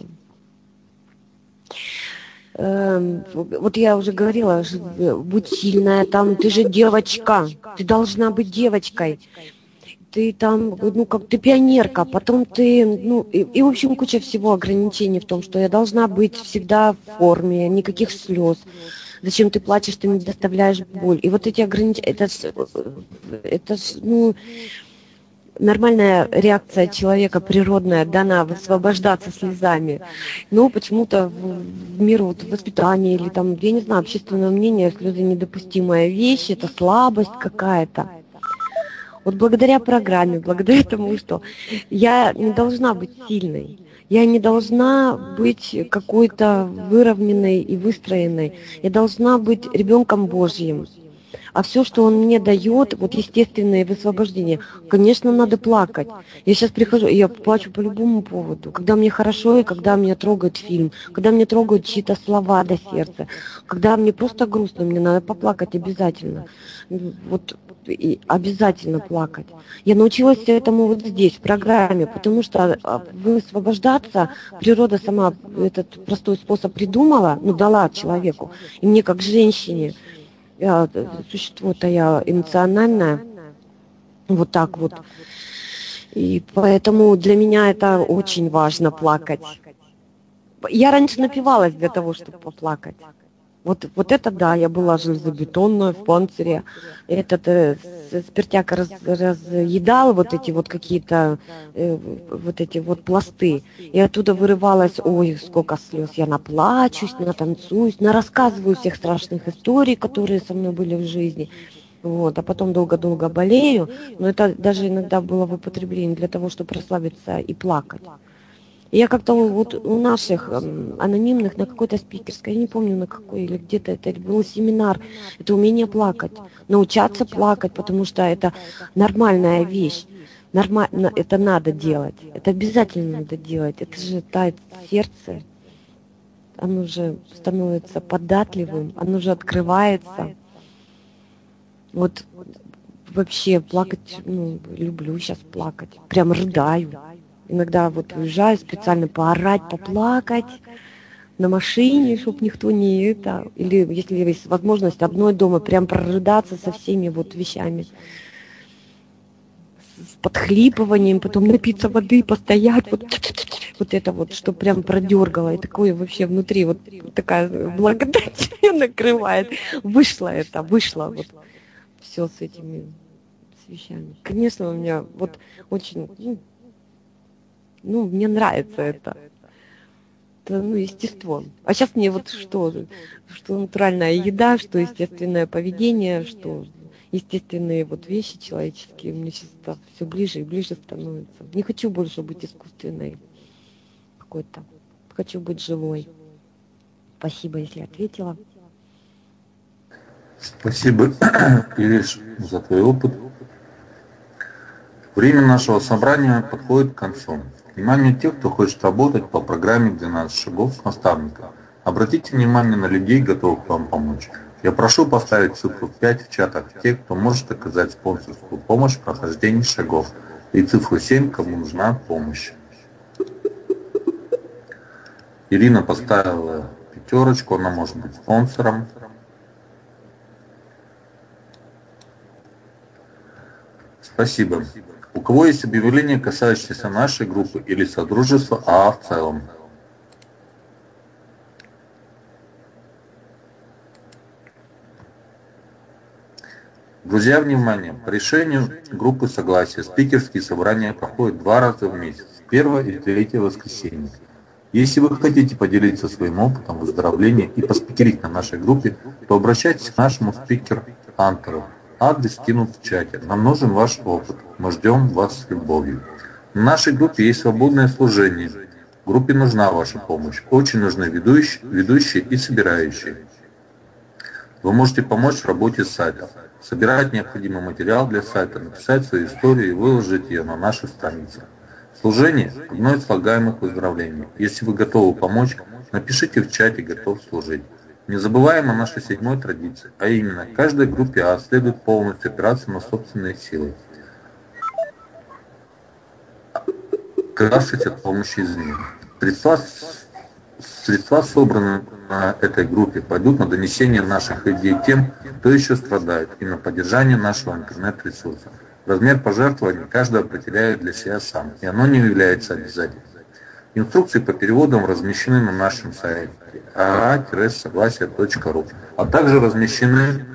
Эм, вот я уже говорила, будь сильная, там, ты же девочка, ты должна быть девочкой. Ты там, ну, как ты пионерка, потом ты, ну, и, и, в общем, куча всего ограничений в том, что я должна быть всегда в форме, никаких слез. Зачем ты плачешь, ты не доставляешь боль. И вот эти ограничения, это, это, ну, нормальная реакция человека, природная, дана высвобождаться слезами. Но почему-то в, в миру вот, воспитания или там, я не знаю, общественного мнения, слезы недопустимая вещь, это слабость какая-то. Вот благодаря программе, благодаря тому, что я не должна быть сильной, я не должна быть какой-то выровненной и выстроенной, я должна быть ребенком Божьим. А все, что он мне дает, вот естественное высвобождение, конечно, надо плакать. Я сейчас прихожу, и я плачу по любому поводу. Когда мне хорошо, и когда меня трогает фильм, когда меня трогают чьи-то слова до сердца, когда мне просто грустно, мне надо поплакать обязательно. Вот и обязательно плакать. Я научилась этому вот здесь, в программе, потому что высвобождаться природа сама этот простой способ придумала, ну, дала человеку. И мне, как женщине, я, существо-то я эмоциональное, вот так вот. И поэтому для меня это очень важно плакать. Я раньше напивалась для того, чтобы поплакать. Вот, вот это да, я была железобетонная в панцире. Этот э, спиртяк раз, разъедал вот эти вот какие-то э, вот эти вот пласты. И оттуда вырывалась, ой, сколько слез. Я наплачусь, натанцуюсь, нарассказываю всех страшных историй, которые со мной были в жизни. Вот, а потом долго-долго болею. Но это даже иногда было в употреблении для того, чтобы расслабиться и плакать. Я как-то вот у наших эм, анонимных на какой-то спикерской, я не помню на какой, или где-то это был семинар, это умение плакать, научаться плакать, потому что это нормальная вещь, нормально, это надо делать, это обязательно надо делать, это же тает сердце, оно же становится податливым, оно же открывается. Вот вообще плакать, ну, люблю сейчас плакать, прям рыдаю. Иногда вот уезжаю специально поорать, поплакать на машине, чтобы никто не это. Или если есть возможность одной дома, прям прорыдаться со всеми вот вещами. С подхлипыванием, потом напиться воды, постоять, вот, вот это вот, что прям продергало. И такое вообще внутри вот такая благодать накрывает. Вышло это, вышло вот все с этими с вещами. Конечно, у меня вот очень... Ну, Ну, мне нравится это. Это, ну, естество. А сейчас мне вот что? Что натуральная еда, что естественное поведение, что естественные вот вещи человеческие. Мне сейчас все ближе и ближе становится. Не хочу больше быть искусственной какой-то. Хочу быть живой. Спасибо, если ответила. Спасибо, Ириш, за твой опыт. Время нашего собрания подходит к концу. Внимание тех, кто хочет работать по программе двенадцать шагов с наставником. Обратите внимание на людей, готовых вам помочь. Я прошу поставить цифру пять в чатах тех, кто может оказать спонсорскую помощь в прохождении шагов, и цифру семь, кому нужна помощь. Ирина поставила пятерочку, она может быть спонсором. Спасибо. У кого есть объявление, касающееся нашей группы или содружества АА в целом? Друзья, внимание! По решению группы согласия спикерские собрания проходят два раза в месяц, первое и третье воскресенье. Если вы хотите поделиться своим опытом выздоровления и поспикерить на нашей группе, то обращайтесь к нашему спикер-антеру. Адрес скинут в чате. Нам нужен ваш опыт. Мы ждем вас с любовью. В нашей группе есть свободное служение. Группе нужна ваша помощь. Очень нужны ведущие, ведущие и собирающие. Вы можете помочь в работе с сайтом, собирать необходимый материал для сайта, написать свою историю и выложить ее на нашей странице. Служение – одно из слагаемых выздоровлений. Если вы готовы помочь, напишите в чате «Готов служить». Не забываем о нашей седьмой традиции, а именно, каждой группе А следует полностью опираться на собственные силы. Красить от помощи извне. Средства, средства, собранные на этой группе, пойдут на донесение наших идей тем, кто еще страдает, и на поддержание нашего интернет-ресурса. Размер пожертвований каждый определяет для себя сам, и оно не является обязательным. Инструкции по переводам размещены на нашем сайте а а согласие точка ру, а также размещены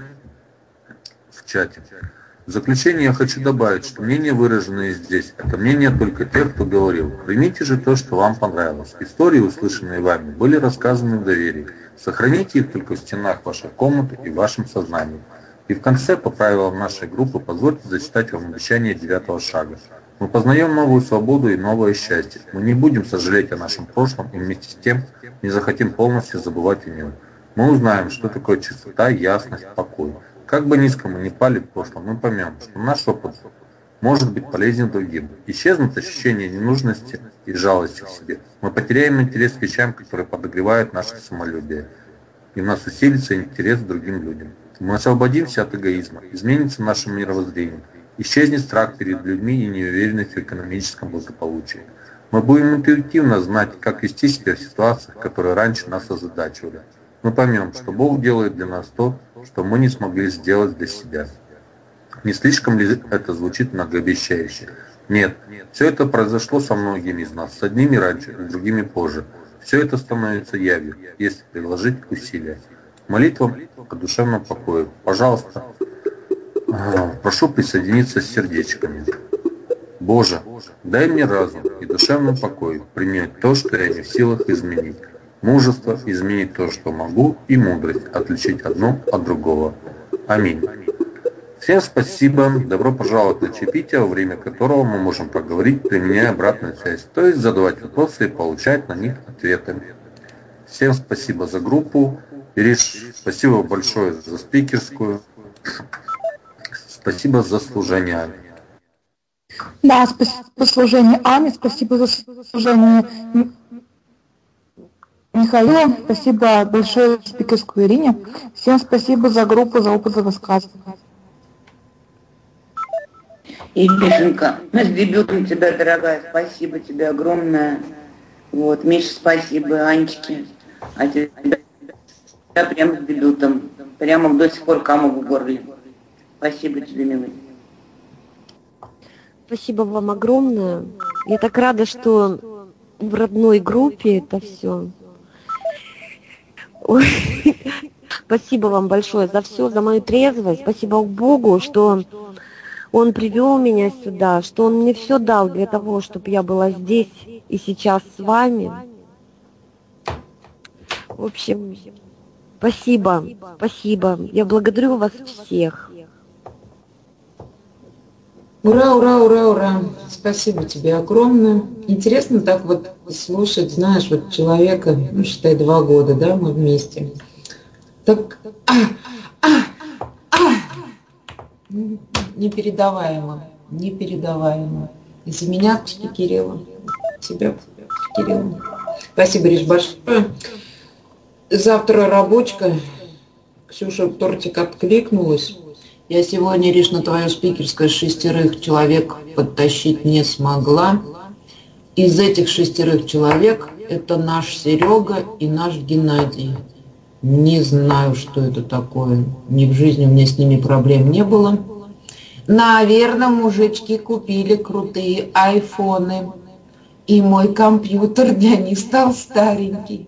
в чате. В заключение я хочу добавить, что мнения, выраженные здесь, это мнение только тех, кто говорил. Примите же то, что вам понравилось. Истории, услышанные вами, были рассказаны в доверии. Сохраните их только в стенах вашей комнаты и в вашем сознании. И в конце, по правилам нашей группы, позвольте зачитать вам обещание девятого шага. Мы познаем новую свободу и новое счастье. Мы не будем сожалеть о нашем прошлом и вместе с тем не захотим полностью забывать о нем. Мы узнаем, что такое чистота, ясность, покой. Как бы низко мы ни пали в прошлом, мы поймем, что наш опыт может быть полезен другим. Исчезнут ощущения ненужности и жалости к себе. Мы потеряем интерес к вещам, которые подогревают наше самолюбие. И у нас усилится интерес к другим людям. Мы освободимся от эгоизма, изменится наше мировоззрение. Исчезнет страх перед людьми и неуверенность в экономическом благополучии. Мы будем интуитивно знать, как вести себя в ситуациях, которые раньше нас озадачивали. Мы поймем, что Бог делает для нас то, что мы не смогли сделать для себя. Не слишком ли это звучит многообещающе? Нет, все это произошло со многими из нас, с одними раньше, с другими позже. Все это становится явью, если приложить усилия. Молитва о душевном покое. Пожалуйста, прошу присоединиться с сердечками. Боже, дай мне разум и душевный покой принять то, что я не в силах изменить. Мужество изменить то, что могу, и мудрость отличить одно от другого. Аминь. Всем спасибо. Добро пожаловать на чаепитие, во время которого мы можем поговорить, применяя обратную связь, то есть задавать вопросы и получать на них ответы. Всем спасибо за группу. Ириш, спасибо большое за спикерскую. Спасибо за служение Ане. Да, спасибо за служение Ане, спасибо за служение Михаилу, спасибо большое за спикерскую Ирине. Всем спасибо за группу, за опыт, за высказывание. Иришенька, мы с дебютом тебя, дорогая, спасибо тебе огромное. Вот, Миша, спасибо, Анечке. А тебя прямо с дебютом. Прямо до сих пор комок в горле. Спасибо тебе, милый. Спасибо вам огромное. Я так рада, что в родной группе это все. Ой. Спасибо вам большое за все, за мою трезвость. Спасибо Богу, что Он привел меня сюда, что Он мне все дал для того, чтобы я была здесь и сейчас с вами. В общем, спасибо, спасибо. Я благодарю вас всех. Ура, ура, ура, ура. Спасибо тебе огромное. Интересно так вот слушать, знаешь, вот человека, ну, считай, два года, да, мы вместе. Так, а, а, а. Непередаваемо, непередаваемо. Из-за меня Кирилла, тебя, Кирилла. Спасибо, Риш, большое. Завтра рабочка. Ксюша тортик откликнулась. Я сегодня, Риш, на твое спикерское шестерых человек подтащить не смогла. Из этих шестерых человек это наш Серега и наш Геннадий. Не знаю, что это такое. Ни в жизни у меня с ними проблем не было. Наверное, мужички купили крутые айфоны, и мой компьютер для них стал старенький.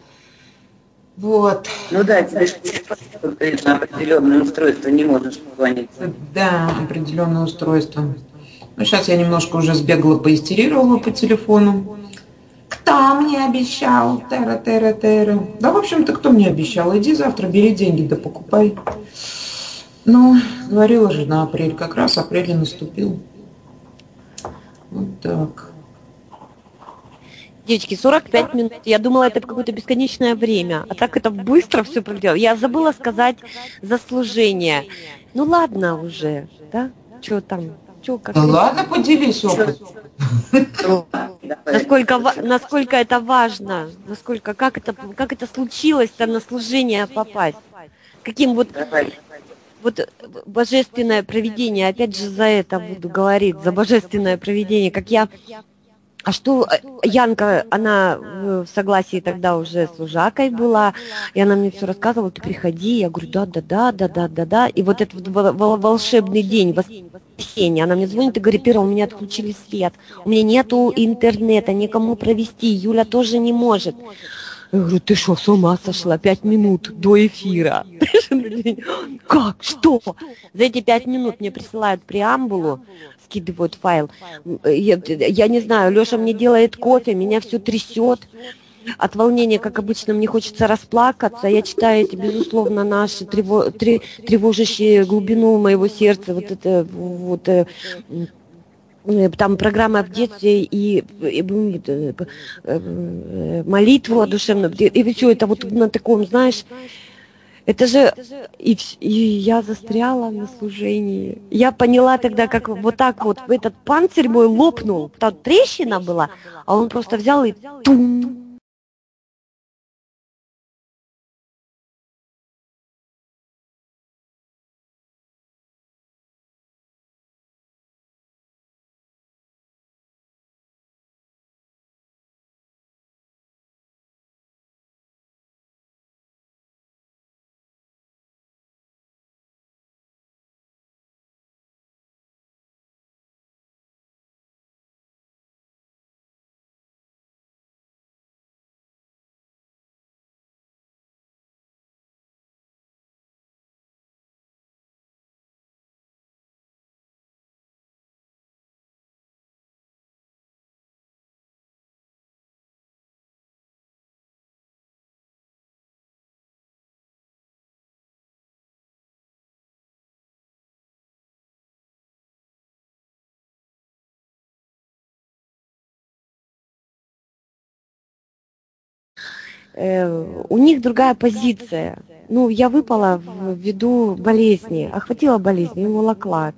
Вот. Ну да, тебе же ты на определенное устройство не можешь позвонить. Да, определенное устройство. Ну, сейчас я немножко уже сбегала, поистерировала по телефону. Кто мне обещал? Тера-тера-тера. Да, в общем-то, кто мне обещал? Иди завтра, бери деньги, да покупай. Ну, говорила же на апрель. Как раз апрель и наступил. Вот так. Девочки, сорок пять минут. Я думала, это какое-то бесконечное время. А так это быстро все пролетело. Я забыла сказать заслужение. Ну ладно уже, да? Что там? Чё, как Да ладно, поделись опытом. Насколько, насколько это важно, насколько, как это, как это случилось-то на служение попасть. Каким вот, вот божественное провидение, опять же за это буду говорить, за божественное провидение, как я... А что, Янка, она в согласии тогда уже служакой была, и она мне все рассказывала, ты приходи, я говорю, да-да-да, да-да-да-да, и вот этот вот волшебный день, воскресенье, она мне звонит и говорит, Ира, у меня отключили свет, у меня нету интернета, никому провести, Юля тоже не может. Я говорю, ты что, с ума сошла? Пять минут до эфира. Как? Что? За эти пять минут мне присылают преамбулу, скидывают файл. Я, я не знаю, Леша мне делает кофе, меня все трясет. От волнения, как обычно, мне хочется расплакаться. Я читаю эти, безусловно, наши трево, тревожащие глубину моего сердца, вот это вот... Там программа в детстве и, и, и молитву душевную, и, и все это вот на таком, знаешь, это же, и, и я застряла на служении. Я поняла тогда, как вот так вот этот панцирь мой лопнул, там трещина была, а он просто взял и тум. У них другая позиция. Ну, я выпала ввиду болезни, охватила болезнь, и молокла.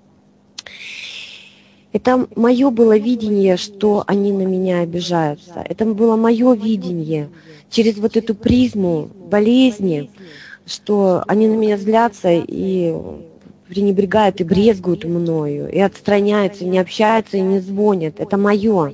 Это мое было видение, что они на меня обижаются. Это было мое видение через вот эту призму болезни, что они на меня злятся и пренебрегают и брезгуют мною, и отстраняются, и не общаются, и не звонят. Это мое.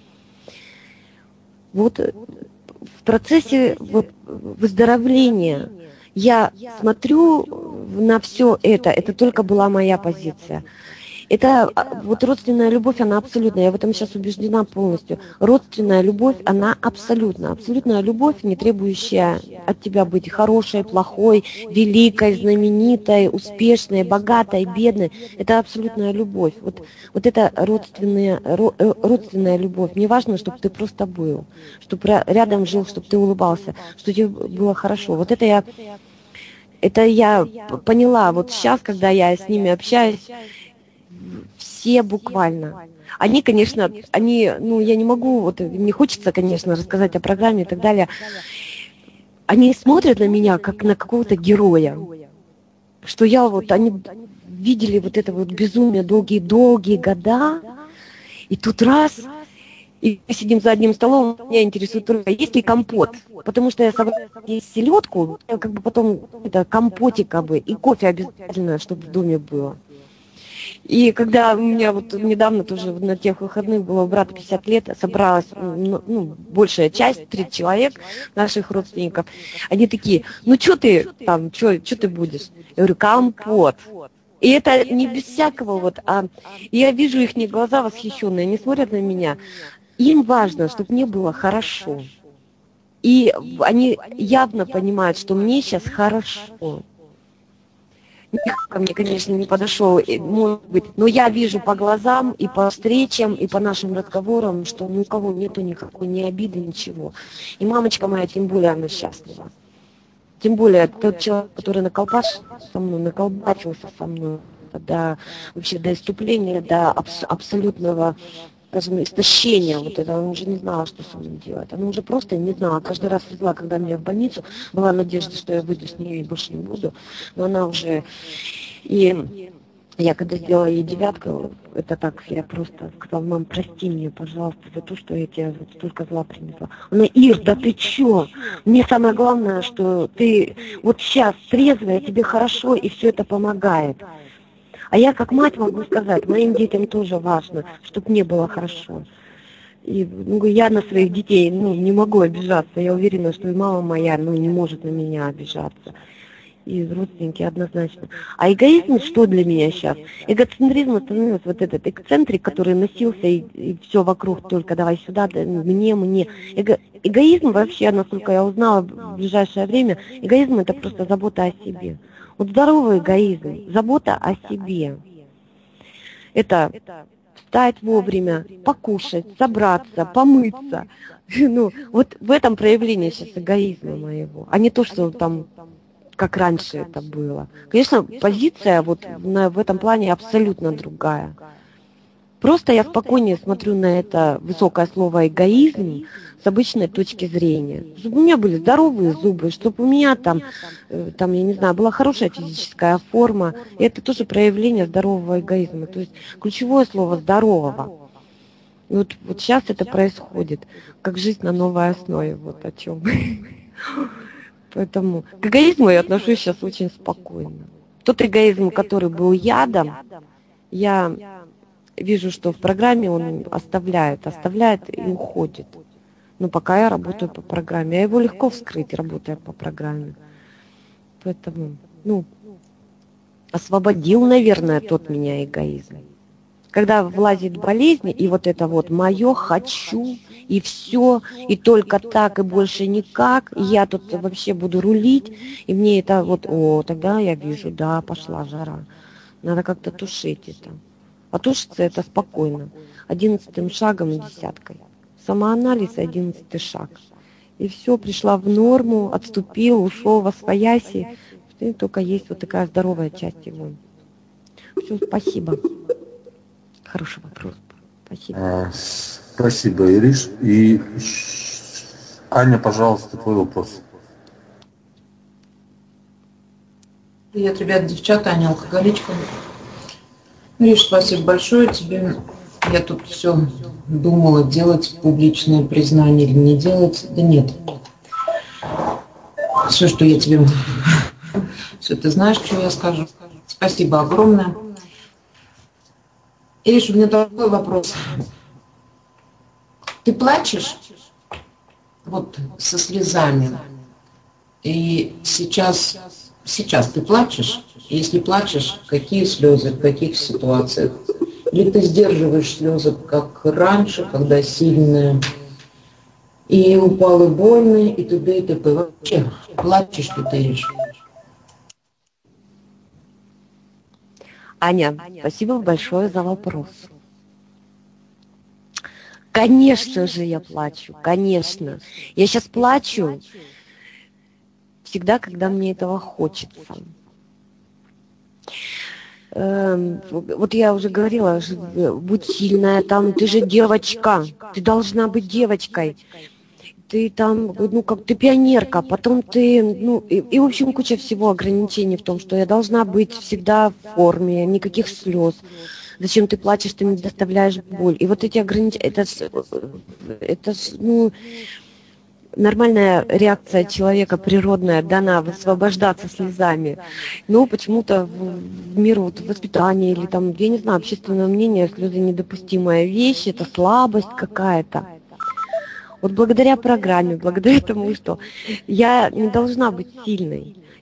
Вот в процессе выздоровления я смотрю на все это, это только была моя позиция. Это вот родственная любовь, она абсолютная, я в этом сейчас убеждена полностью. Родственная любовь, она абсолютна. Абсолютная любовь, не требующая от тебя быть хорошей, плохой, великой, знаменитой, успешной, богатой, бедной. Это абсолютная любовь. Вот, вот это родственная, родственная любовь. Мне важно, чтобы ты просто был, чтобы рядом жил, чтобы ты улыбался, чтобы тебе было хорошо. Вот это я, это я поняла вот сейчас, когда я с ними общаюсь. Все буквально. Они, конечно, они, ну, я не могу, вот мне хочется, конечно, рассказать о программе и так далее. Они смотрят на меня, как на какого-то героя. Что я вот, они видели вот это вот безумие долгие-долгие года, и тут раз, и мы сидим за одним столом, меня интересует только, есть ли компот. Потому что я собрала селедку, как бы потом это компотика бы, и кофе обязательно, чтобы в доме было. И когда у меня вот недавно тоже на тех выходных было у брата пятьдесят лет, собралась ну, ну, большая часть, тридцать человек наших родственников, они такие, ну что ты там, что ты будешь? Я говорю, компот. И это не без всякого вот, а я вижу их глаза восхищенные, они смотрят на меня. Им важно, чтобы мне было хорошо. И они явно понимают, что мне сейчас хорошо. Никто ко мне, конечно, не подошел, может быть, но я вижу по глазам и по встречам, и по нашим разговорам, что ни у кого нету никакой ни обиды, ничего. И мамочка моя, тем более, она счастлива. Тем более, тот человек, который наколбаш со мной, наколбачился со мной, до, вообще до иступления, до абс- абсолютного, скажем, истощения вот это, она уже не знала, что со мной делать. Она уже просто не знала. Каждый раз везла, когда меня в больницу, была надежда, что я выйду с ней и больше не буду. Но она уже... И я когда сделала ей девятку, это так, я просто сказала: мам, прости меня, пожалуйста, за то, что я тебе вот столько зла принесла. Она: Ир, да ты чё? Мне самое главное, что ты вот сейчас трезвая, тебе хорошо, и все это помогает. А я как мать могу сказать, моим детям тоже важно, чтобы мне было хорошо. И ну, я на своих детей ну, не могу обижаться. Я уверена, что и мама моя ну, не может на меня обижаться. И родственники однозначно. А эгоизм что для меня сейчас? Эгоцентризм становился вот этот эксцентрик, который носился и, и все вокруг только давай сюда, да, мне, мне. Эго, эгоизм вообще, насколько я узнала в ближайшее время, эгоизм это просто забота о себе. Вот здоровый эгоизм, забота о себе. Это встать вовремя, покушать, собраться, помыться. Ну, вот в этом проявление сейчас эгоизма моего, а не то, что там, как раньше это было. Конечно, позиция вот на, в этом плане абсолютно другая. Просто я спокойнее смотрю на это высокое слово эгоизм с обычной точки зрения. Чтобы у меня были здоровые зубы, чтобы у меня там, там, я не знаю, была хорошая физическая форма. И это тоже проявление здорового эгоизма. То есть ключевое слово здорового. И вот, вот сейчас это происходит, как жизнь на новой основе, вот о чем. Поэтому к эгоизму я отношусь сейчас очень спокойно. Тот эгоизм, который был ядом, я вижу, что в программе он оставляет, оставляет и уходит. Но пока я работаю по программе. А его легко вскрыть, работая по программе. Поэтому, ну, освободил, наверное, тот меня эгоизм. Когда влазит болезнь, и вот это вот мое хочу, и все, и только так, и больше никак, и я тут вообще буду рулить, и мне это вот, о, тогда я вижу, да, пошла жара. Надо как-то тушить это. А тушится это спокойно, одиннадцатым шагом и десяткой. Самоанализ — одиннадцатый шаг. И все, пришла в норму, отступил, ушел во свояси. И только есть вот такая здоровая часть его. Все, спасибо. Хороший вопрос. Спасибо. А, спасибо, Ириш. И Аня, пожалуйста, твой вопрос. Привет, ребят, девчата, Аня, алкоголичка. Ириш, спасибо большое тебе. Я тут все думала, делать публичное признание или не делать. Да нет. Все, что я тебе... Все, ты знаешь, что я скажу. Спасибо огромное. Ириш, у меня такой вопрос. Ты плачешь вот со слезами? И сейчас, сейчас ты плачешь? Если плачешь, какие слезы, в каких ситуациях? Или ты сдерживаешь слезы, как раньше, когда сильные, и упал, и больно, и т.д. и т.п. Вообще, плачешь ли ты, Ириш? Аня, спасибо большое за вопрос. Конечно же я плачу, конечно. Я сейчас плачу всегда, когда мне этого хочется. Эм, вот я уже говорила, будь сильная, там, ты же девочка, ты должна быть девочкой. Ты там, ну, как ты пионерка, потом ты, ну, и, и, в общем, куча всего ограничений в том, что я должна быть всегда в форме, никаких слез. Зачем ты плачешь, ты не доставляешь боль. И вот эти ограничения, это, это, ну, нормальная реакция человека, природная, дана высвобождаться слезами. Но почему-то в, в миру вот, воспитания или там, я не знаю, общественное мнение, слезы недопустимая вещь, это слабость какая-то. Вот благодаря программе, благодаря тому, что я не должна быть сильной,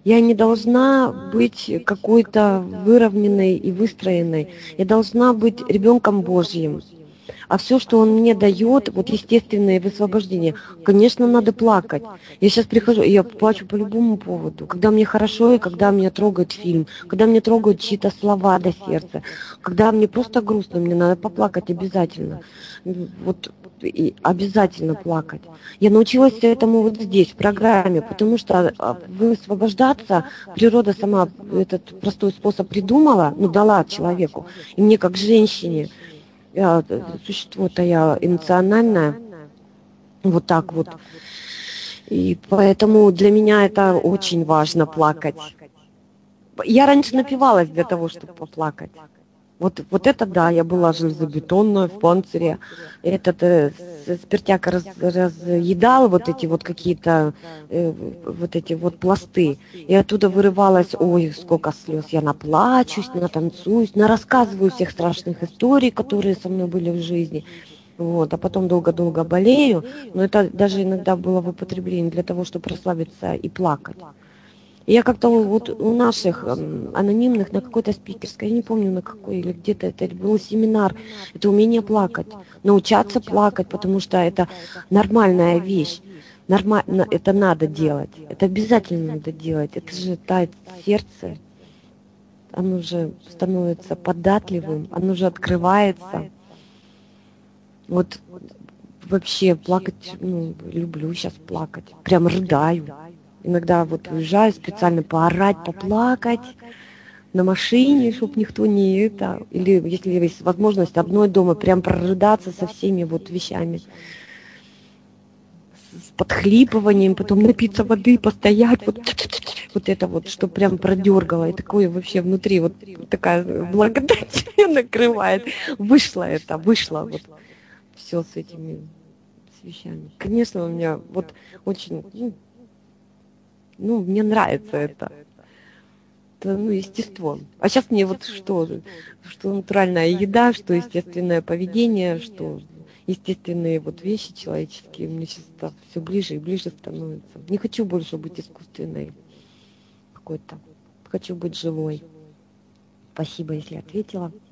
Я не должна быть какой-то выровненной и выстроенной. Я должна быть ребенком Божьим. А все, что он мне дает, вот естественное высвобождение, конечно, надо плакать. Я сейчас прихожу, и я плачу по любому поводу. Когда мне хорошо, и когда меня трогает фильм, когда мне трогают чьи-то слова до сердца, когда мне просто грустно, мне надо поплакать обязательно. Вот и обязательно плакать. Я научилась этому вот здесь, в программе, потому что высвобождаться природа сама этот простой способ придумала, ну, дала человеку. И мне, как женщине, я, существо-то я эмоциональное, вот так вот. И поэтому для меня это очень важно плакать. Я раньше напивалась для того, чтобы поплакать. Вот, вот это да, я была железобетонная в панцире. Этот э, спиртяк раз, разъедал вот эти вот какие-то э, вот эти вот пласты. И оттуда вырывалось, ой, сколько слез. Я наплачусь, натанцуюсь, нарассказываю всех страшных историй, которые со мной были в жизни. Вот, а потом долго-долго болею. Но это даже иногда было в употреблении для того, чтобы расслабиться и плакать. И я как-то вот у наших эм, анонимных на какой-то спикерской, я не помню на какой, или где-то это был семинар, это умение плакать, научаться плакать, потому что это нормальная вещь, нормально, это надо делать, это обязательно надо делать, это же тает сердце, оно же становится податливым, оно же открывается. Вот вообще плакать, ну, люблю сейчас плакать, прям рыдаю. Иногда вот уезжаю специально поорать, поплакать на машине, чтобы никто не это... Или если есть возможность одной дома, прям прорыдаться со всеми вот вещами. С подхлипыванием, потом напиться воды, постоять, вот, вот это вот, что прям продергало. И такое вообще внутри вот такая благодать меня накрывает. Вышло это, вышло вот все с этими с вещами. Конечно, у меня вот очень... Ну, Ну, мне нравится это. Это, ну, естество. А сейчас мне вот что, что натуральная еда, что естественное поведение, что естественные вот вещи человеческие, мне сейчас все ближе и ближе становится. Не хочу больше быть искусственной какой-то. Хочу быть живой. Спасибо, если ответила.